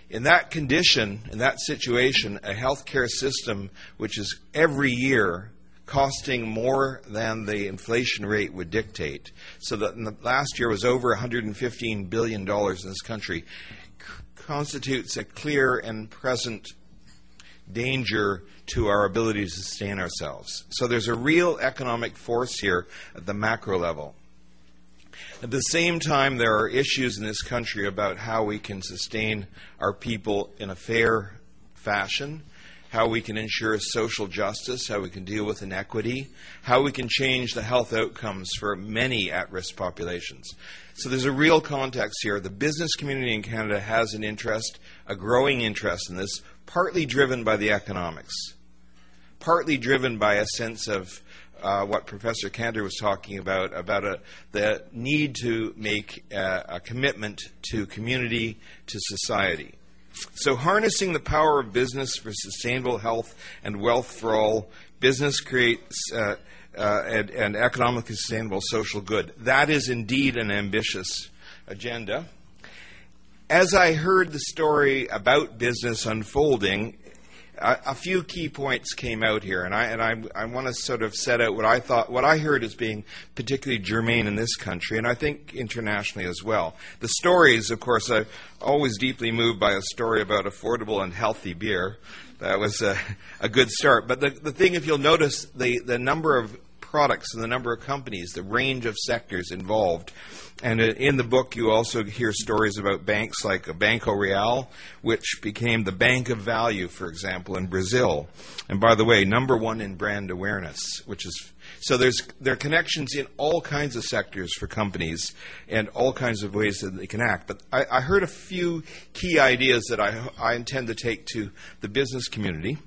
In that condition, in that situation, a healthcare system which is every year costing more than the inflation rate would dictate, so that in the last year was over $115 billion in this country, constitutes a clear and present danger to our ability to sustain ourselves. So there's a real economic force here at the macro level. At the same time, there are issues in this country about how we can sustain our people in a fair fashion, how we can ensure social justice, how we can deal with inequity, how we can change the health outcomes for many at-risk populations. So there's a real context here. The business community in Canada has an interest, a growing interest in this, partly driven by the economics, partly driven by a sense of what Professor Cantor was talking about the need to make a commitment to community, to society. So harnessing the power of business for sustainable health and wealth for all, business creates an economically sustainable social good. That is indeed an ambitious agenda. As I heard the story about business unfolding, a few key points came out here, and I want to sort of set out what I heard as being particularly germane in this country, and I think internationally as well. The stories, of course, I'm always deeply moved by a story about affordable and healthy beer. That was a good start. But the thing, if you'll notice, the number of products and the number of companies, the range of sectors involved. And in the book, you also hear stories about banks like Banco Real, which became the bank of value, for example, in Brazil. And by the way, #1 in brand awareness, which is so there are connections in all kinds of sectors for companies and all kinds of ways that they can act. But I heard a few key ideas that I intend to take to the business community.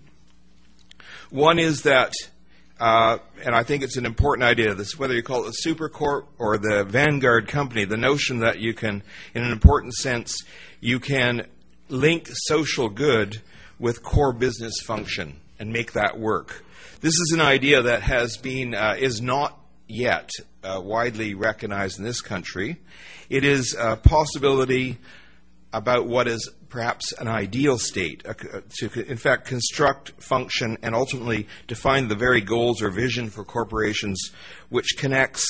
One is that and I think it's an important idea, this, whether you call it the Supercorp or the Vanguard company, the notion that you can, in an important sense, you can link social good with core business function and make that work. This is an idea that has been, is not yet widely recognized in this country. It is a possibility about what is perhaps an ideal state, to in fact construct, function, and ultimately define the very goals or vision for corporations, which connects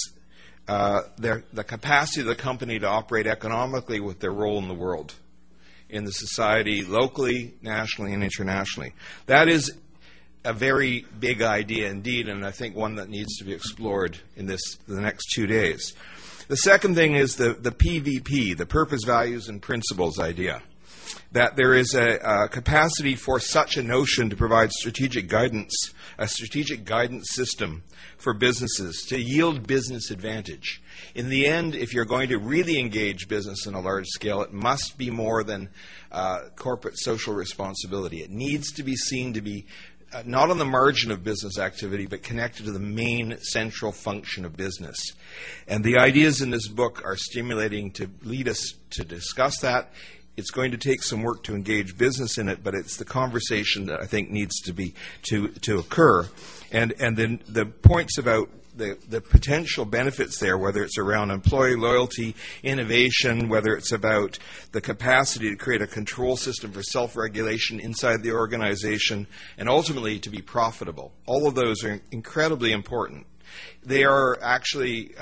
the capacity of the company to operate economically with their role in the world, in the society, locally, nationally, and internationally. That is a very big idea indeed, and I think one that needs to be explored in the next 2 days. The second thing is the PVP, the purpose, values, and principles idea, that there is a capacity for such a notion to provide strategic guidance, a strategic guidance system for businesses to yield business advantage. In the end, if you're going to really engage business on a large scale, it must be more than corporate social responsibility. It needs to be seen to be not on the margin of business activity, but connected to the main central function of business. And the ideas in this book are stimulating to lead us to discuss that. It's going to take some work to engage business in it, but it's the conversation that I think needs to be to occur. And then the points about the potential benefits there, whether it's around employee loyalty, innovation, whether it's about the capacity to create a control system for self-regulation inside the organization, and ultimately to be profitable. All of those are incredibly important. They are actually,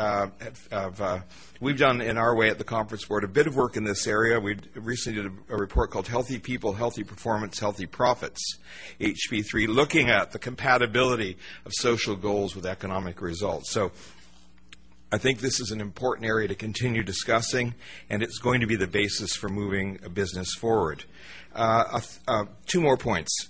we've done in our way at the Conference Board a bit of work in this area. We recently did a report called Healthy People, Healthy Performance, Healthy Profits, HP3, looking at the compatibility of social goals with economic results. So I think this is an important area to continue discussing, and it's going to be the basis for moving a business forward. 2 more points.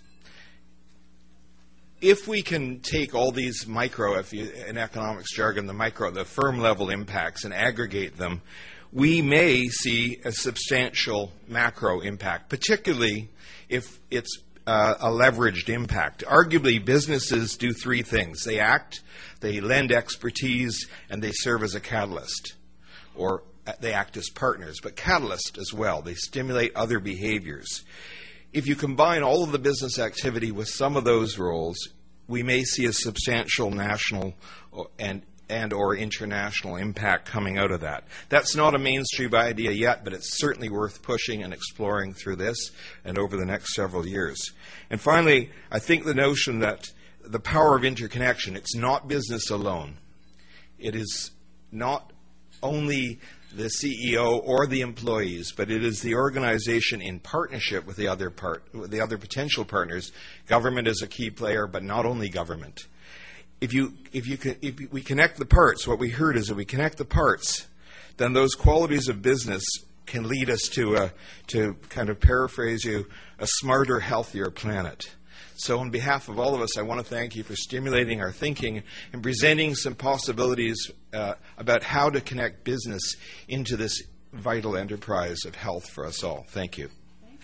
If we can take all these micro, in economics jargon, the firm level impacts and aggregate them, we may see a substantial macro impact, particularly if it's a leveraged impact. Arguably, businesses do 3 things. They act, they lend expertise, and they serve as a catalyst, or they act as partners, but catalyst as well. They stimulate other behaviors. If you combine all of the business activity with some of those roles, we may see a substantial national and and or international impact coming out of that. That's not a mainstream idea yet, but it's certainly worth pushing and exploring through this and over the next several years. And finally, I think the notion that the power of interconnection, it's not business alone. It is not only the CEO or the employees, but it is the organization in partnership with the other potential partners. Government is a key player, but not only government. If we connect the parts, what we heard is that we connect the parts, then those qualities of business can lead us to kind of paraphrase you, a smarter, healthier planet. So on behalf of all of us, I want to thank you for stimulating our thinking and presenting some possibilities about how to connect business into this vital enterprise of health for us all. Thank you. Thank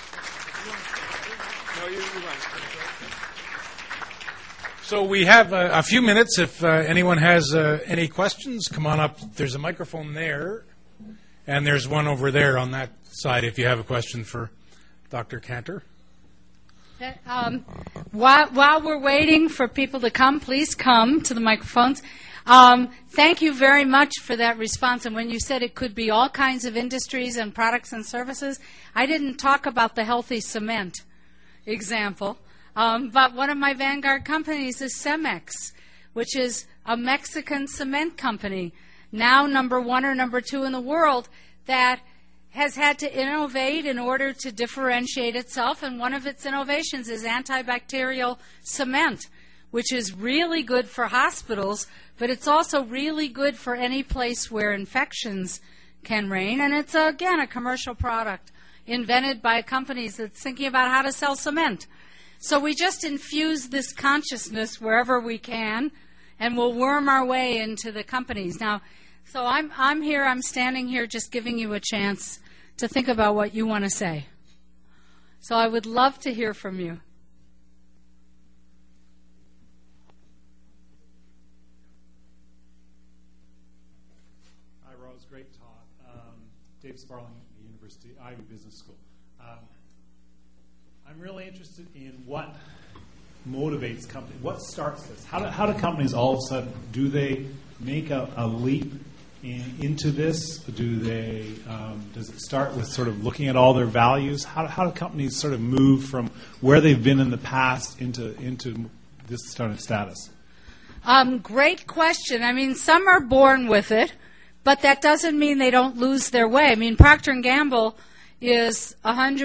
you. So we have a few minutes. If anyone has any questions, come on up. There's a microphone there, and there's one over there on that side if you have a question for Dr. Cantor. While we're waiting for people to come, please come to the microphones. Thank you very much for that response. And when you said it could be all kinds of industries and products and services, I didn't talk about the healthy cement example. But one of my vanguard companies is Cemex, which is a Mexican cement company, now number 1 or number 2 in the world, that has had to innovate in order to differentiate itself. And one of its innovations is antibacterial cement, which is really good for hospitals, but it's also really good for any place where infections can reign. And it's, again, a commercial product invented by companies that's thinking about how to sell cement. So we just infuse this consciousness wherever we can, and we'll worm our way into the companies. Now, so I'm here, I'm standing here just giving you a chance to think about what you want to say. So I would love to hear from you. Hi, Rose. Great talk. Dave Sparling at the University Ivey Business School. I'm really interested in what motivates companies. What starts this? How do companies all of a sudden, do they make a leap into this? Does it start with sort of looking at all their values? How do companies sort of move from where they've been in the past into this sort of status? Great question. I mean, some are born with it, but that doesn't mean they don't lose their way. I mean, Procter & Gamble is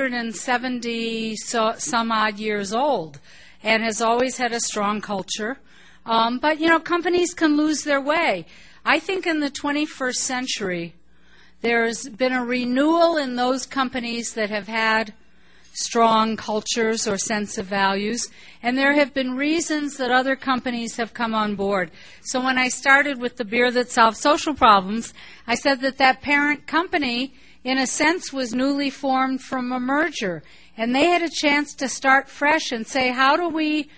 170 some odd years old and has always had a strong culture. But, you know, companies can lose their way. I think in the 21st century, there's been a renewal in those companies that have had strong cultures or sense of values, and there have been reasons that other companies have come on board. So when I started with the beer that solved social problems, I said that parent company, in a sense, was newly formed from a merger, and they had a chance to start fresh and say, how do we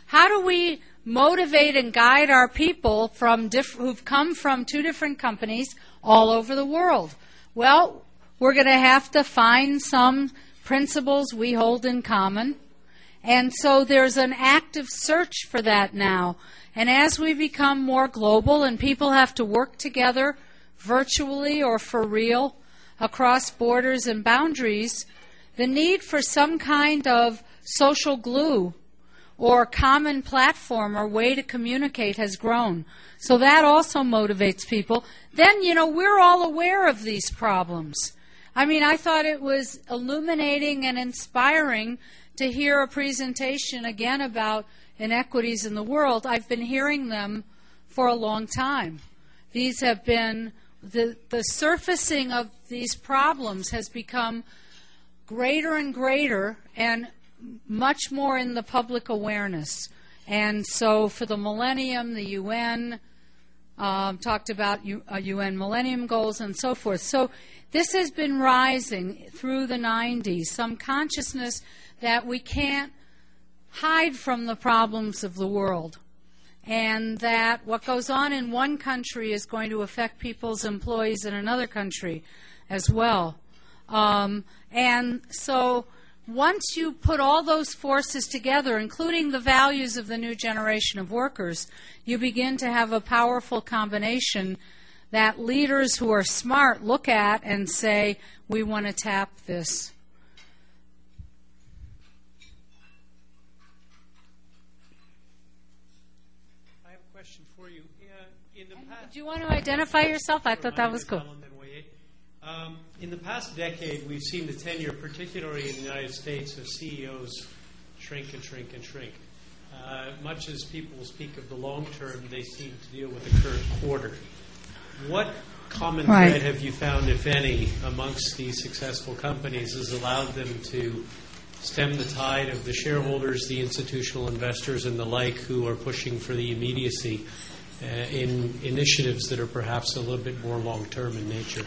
motivate and guide our people who've come from 2 different companies all over the world? Well, we're going to have to find some principles we hold in common, and so there's an active search for that now. And as we become more global and people have to work together virtually or for real across borders and boundaries, the need for some kind of social glue or common platform or way to communicate has grown. So that also motivates people. Then, you know, we're all aware of these problems. I mean, I thought it was illuminating and inspiring to hear a presentation again about inequities in the world. I've been hearing them for a long time. These have been, the surfacing of these problems has become greater and greater and much more in the public awareness. And so for the millennium, the UN talked about UN Millennium Goals and so forth. So this has been rising through the 90s, some consciousness that we can't hide from the problems of the world, and that what goes on in one country is going to affect people's employees in another country as well. And so once you put all those forces together, including the values of the new generation of workers, you begin to have a powerful combination that leaders who are smart look at and say, we want to tap this. I have a question for you. In the past, Do you want to identify yourself? I thought that was cool. In the past decade, we've seen the tenure, particularly in the United States, of CEOs shrink and shrink and shrink. Much as people speak of the long term, they seem to deal with the current quarter. What common thread have you found, if any, amongst these successful companies has allowed them to stem the tide of the shareholders, the institutional investors, and the like who are pushing for the immediacy in initiatives that are perhaps a little bit more long-term in nature?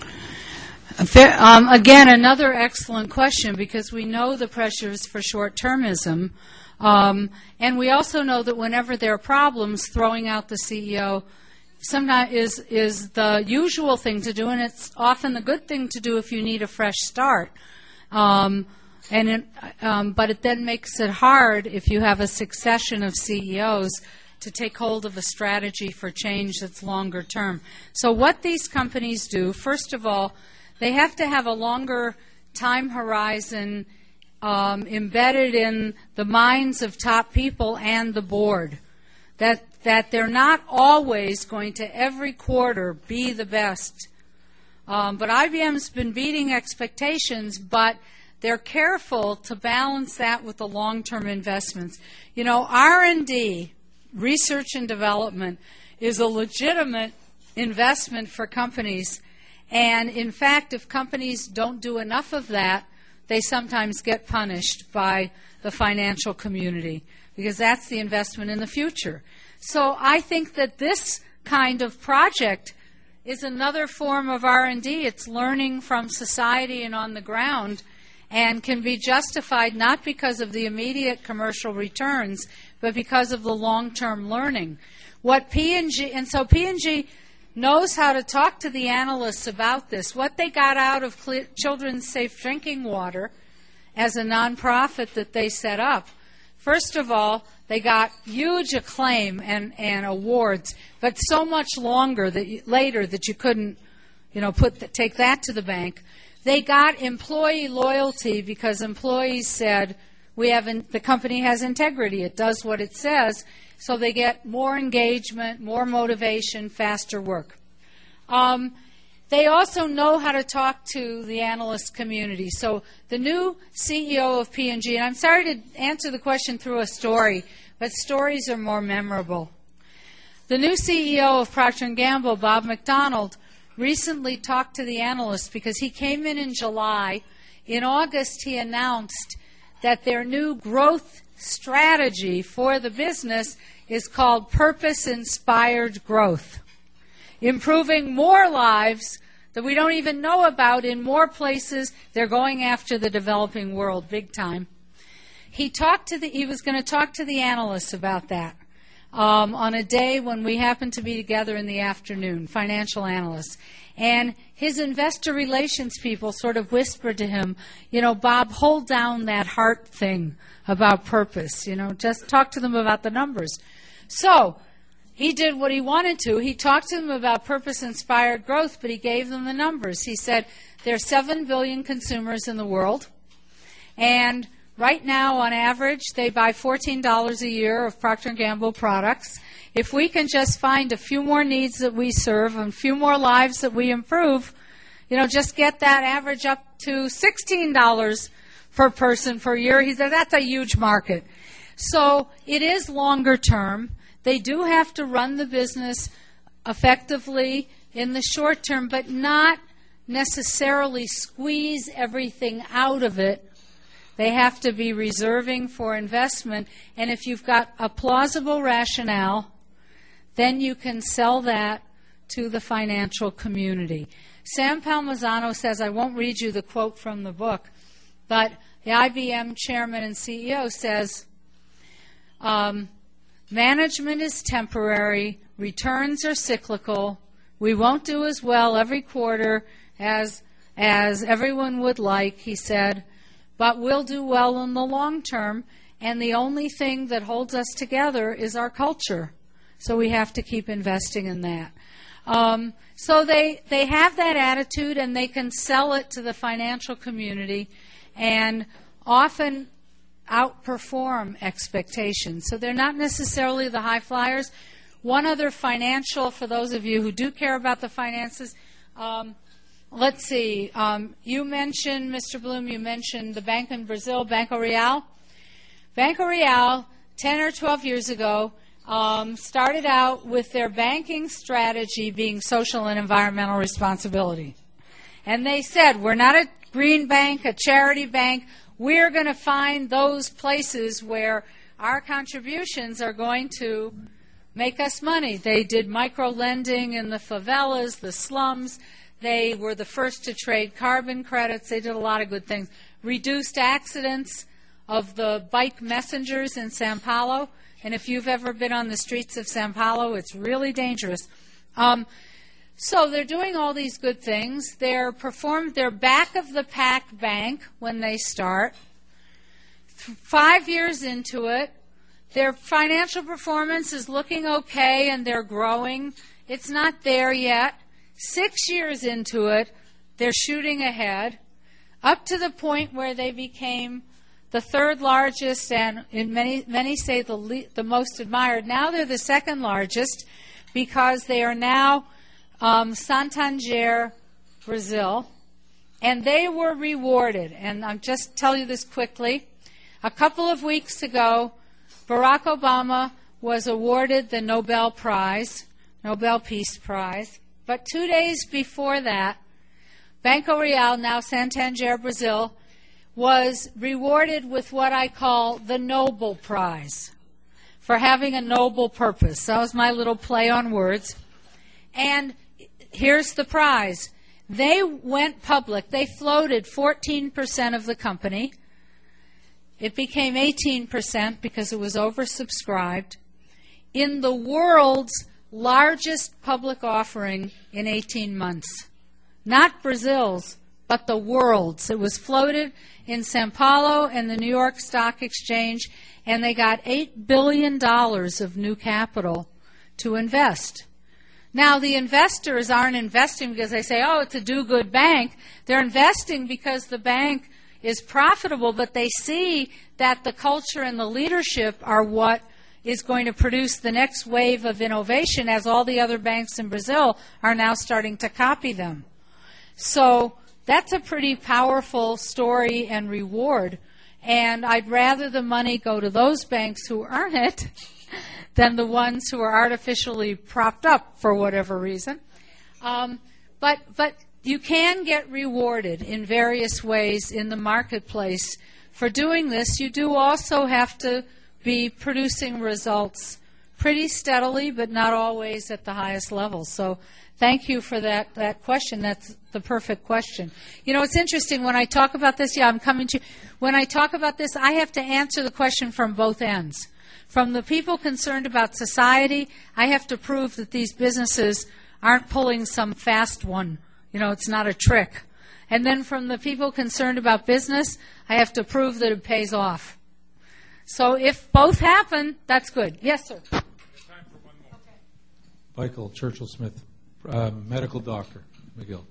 Again, another excellent question, because we know the pressures for short-termism, and we also know that whenever there are problems, throwing out the CEO sometimes is the usual thing to do, and it's often the good thing to do if you need a fresh start. But it then makes it hard if you have a succession of CEOs to take hold of a strategy for change that's longer term. So what these companies do, first of all, they have to have a longer time horizon embedded in the minds of top people and the board. That they're not always going to every quarter be the best. But IBM's been beating expectations, but they're careful to balance that with the long-term investments. You know, R&D, research and development, is a legitimate investment for companies. And in fact, if companies don't do enough of that, they sometimes get punished by the financial community, because that's the investment in the future. So I think that this kind of project is another form of R&D. It's learning from society and on the ground, and can be justified not because of the immediate commercial returns, but because of the long-term learning. What P&G, and so P&G knows how to talk to the analysts about this. What they got out of Children's Safe Drinking Water as a nonprofit that they set up, first of all, they got huge acclaim and awards, but so much longer later that you couldn't, take that to the bank. They got employee loyalty because employees said, the company has integrity. It does what it says. So they get more engagement, more motivation, faster work. They also know how to talk to the analyst community. So the new CEO of P&G, and I'm sorry to answer the question through a story, but stories are more memorable. The new CEO of Procter & Gamble, Bob McDonald, recently talked to the analysts because he came in July. In August, he announced that their new growth strategy for the business is called Purpose-Inspired Growth. Improving more lives that we don't even know about in more places. They're going after the developing world big time. He was going to talk to the analysts about that on a day when we happened to be together in the afternoon, financial analysts. And his investor relations people sort of whispered to him, Bob, hold down that heart thing about purpose. Just talk to them about the numbers. So he did what he wanted to. He talked to them about purpose-inspired growth, but he gave them the numbers. He said there are 7 billion consumers in the world, and right now, on average, they buy $14 a year of Procter & Gamble products. If we can just find a few more needs that we serve and a few more lives that we improve, just get that average up to $16 per person per year, he said that's a huge market. So it is longer term. They do have to run the business effectively in the short term, but not necessarily squeeze everything out of it. They have to be reserving for investment. And if you've got a plausible rationale, then you can sell that to the financial community. Sam Palmisano says, I won't read you the quote from the book, but the IBM chairman and CEO says, management is temporary, returns are cyclical, we won't do as well every quarter as everyone would like, he said, but we'll do well in the long term, and the only thing that holds us together is our culture. So we have to keep investing in that. So they have that attitude, and they can sell it to the financial community and often outperform expectations. So they're not necessarily the high flyers. One other financial, for those of you who do care about the finances, let's see. You mentioned, Mr. Bloom, you mentioned the bank in Brazil, Banco Real. Banco Real, 10 or 12 years ago, started out with their banking strategy being social and environmental responsibility. And they said, we're not a green bank, a charity bank. We're going to find those places where our contributions are going to make us money. They did micro-lending in the favelas, the slums. They were the first to trade carbon credits. They did a lot of good things. Reduced accidents of the bike messengers in Sao Paulo. And if you've ever been on the streets of Sao Paulo, it's really dangerous. So they're doing all these good things. They're back of the pack bank when they start. 5 years into it, their financial performance is looking okay and they're growing. It's not there yet. 6 years into it, they're shooting ahead, up to the point where they became the third largest, and in many say the most admired. Now they're the second largest because they are now Santander, Brazil, and they were rewarded. And I'll just tell you this quickly. A couple of weeks ago, Barack Obama was awarded the Nobel Prize, Nobel Peace Prize. But 2 days before that, Banco Real, now Santander, Brazil, was rewarded with what I call the Nobel Prize for having a noble purpose. That was my little play on words. And here's the prize. They went public. They floated 14% of the company. It became 18% because it was oversubscribed. In the world's largest public offering in 18 months. Not Brazil's, but the world's. It was floated in Sao Paulo and the New York Stock Exchange, and they got $8 billion of new capital to invest. Now, the investors aren't investing because they say, oh, it's a do-good bank. They're investing because the bank is profitable, but they see that the culture and the leadership are what is going to produce the next wave of innovation, as all the other banks in Brazil are now starting to copy them. So that's a pretty powerful story and reward, and I'd rather the money go to those banks who earn it than the ones who are artificially propped up for whatever reason. But you can get rewarded in various ways in the marketplace for doing this. You do also have to be producing results pretty steadily, but not always at the highest level. So thank you for that question. That's the perfect question. You know, it's interesting when I talk about this. Yeah, I'm coming to you. When I talk about this, I have to answer the question from both ends. From the people concerned about society, I have to prove that these businesses aren't pulling some fast one. You know, it's not a trick. And then from the people concerned about business, I have to prove that it pays off. So if both happen, that's good. Yes, sir. Time for one more. Okay. Michael Churchill-Smith, medical doctor, McGill.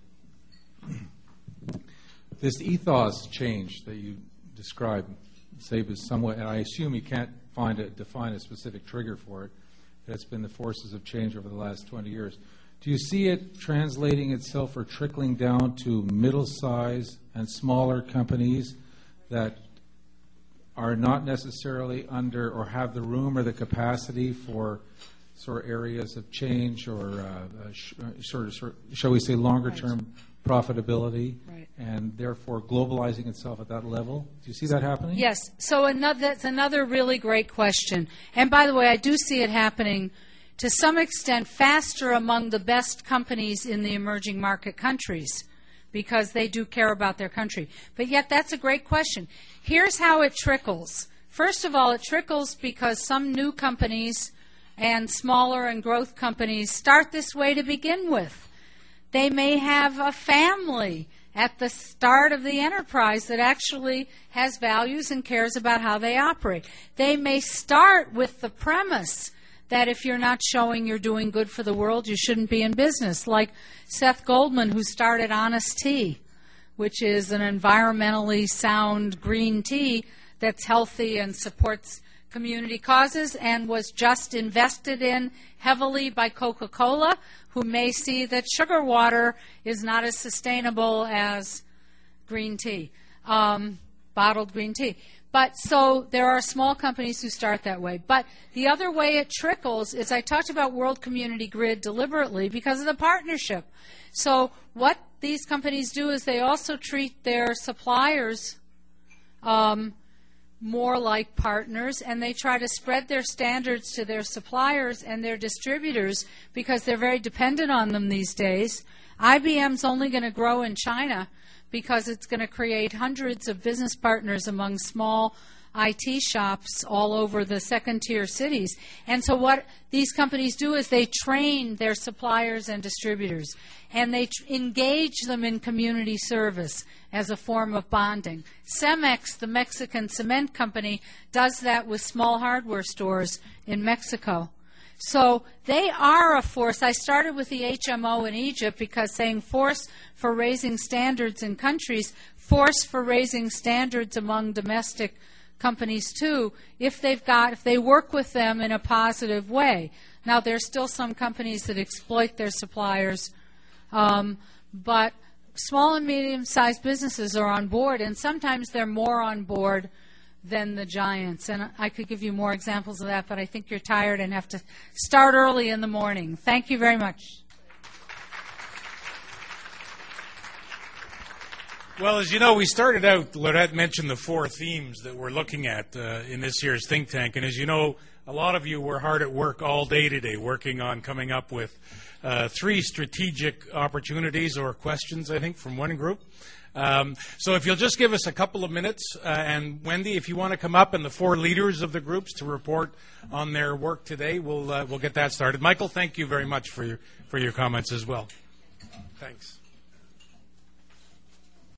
This ethos change that you described, Save is somewhat, and I assume you can't define a specific trigger for it. That's been the forces of change over the last 20 years. Do you see it translating itself or trickling down to middle-sized and smaller companies that are not necessarily under or have the room or the capacity for sort of areas of change or shall we say, longer-term profitability, and therefore globalizing itself at that level? Do you see that happening? Yes. So that's another really great question. And by the way, I do see it happening to some extent faster among the best companies in the emerging market countries because they do care about their country. But yet that's a great question. Here's how it trickles. First of all, it trickles because some new companies and smaller and growth companies start this way to begin with. They may have a family at the start of the enterprise that actually has values and cares about how they operate. They may start with the premise that if you're not showing you're doing good for the world, you shouldn't be in business, like Seth Goldman, who started Honest Tea, which is an environmentally sound green tea that's healthy and supports community causes, and was just invested in heavily by Coca-Cola, who may see that sugar water is not as sustainable as green tea, bottled green tea. But so there are small companies who start that way. But the other way it trickles is, I talked about World Community Grid deliberately because of the partnership. So what these companies do is they also treat their suppliers more like partners, and they try to spread their standards to their suppliers and their distributors because they're very dependent on them these days. IBM's only going to grow in China because it's going to create hundreds of business partners among small IT shops all over the second-tier cities. And so what these companies do is they train their suppliers and distributors, and they engage them in community service as a form of bonding. Cemex, the Mexican cement company, does that with small hardware stores in Mexico. So they are a force. I started with the HMO in Egypt because saying force for raising standards in countries, force for raising standards among domestic companies too, if they work with them in a positive way. Now, there's still some companies that exploit their suppliers, but small and medium-sized businesses are on board, and sometimes they're more on board than the giants. And I could give you more examples of that, but I think you're tired and have to start early in the morning. Thank you very much. Well, as you know, we started out, Laurette mentioned the 4 themes that we're looking at in this year's think tank. And as you know, a lot of you were hard at work all day today working on coming up with 3 strategic opportunities or questions, I think, from one group. So if you'll just give us a couple of minutes, and Wendy, if you want to come up, and the 4 leaders of the groups to report on their work today, we'll get that started. Michael, thank you very much for your comments as well. Thanks.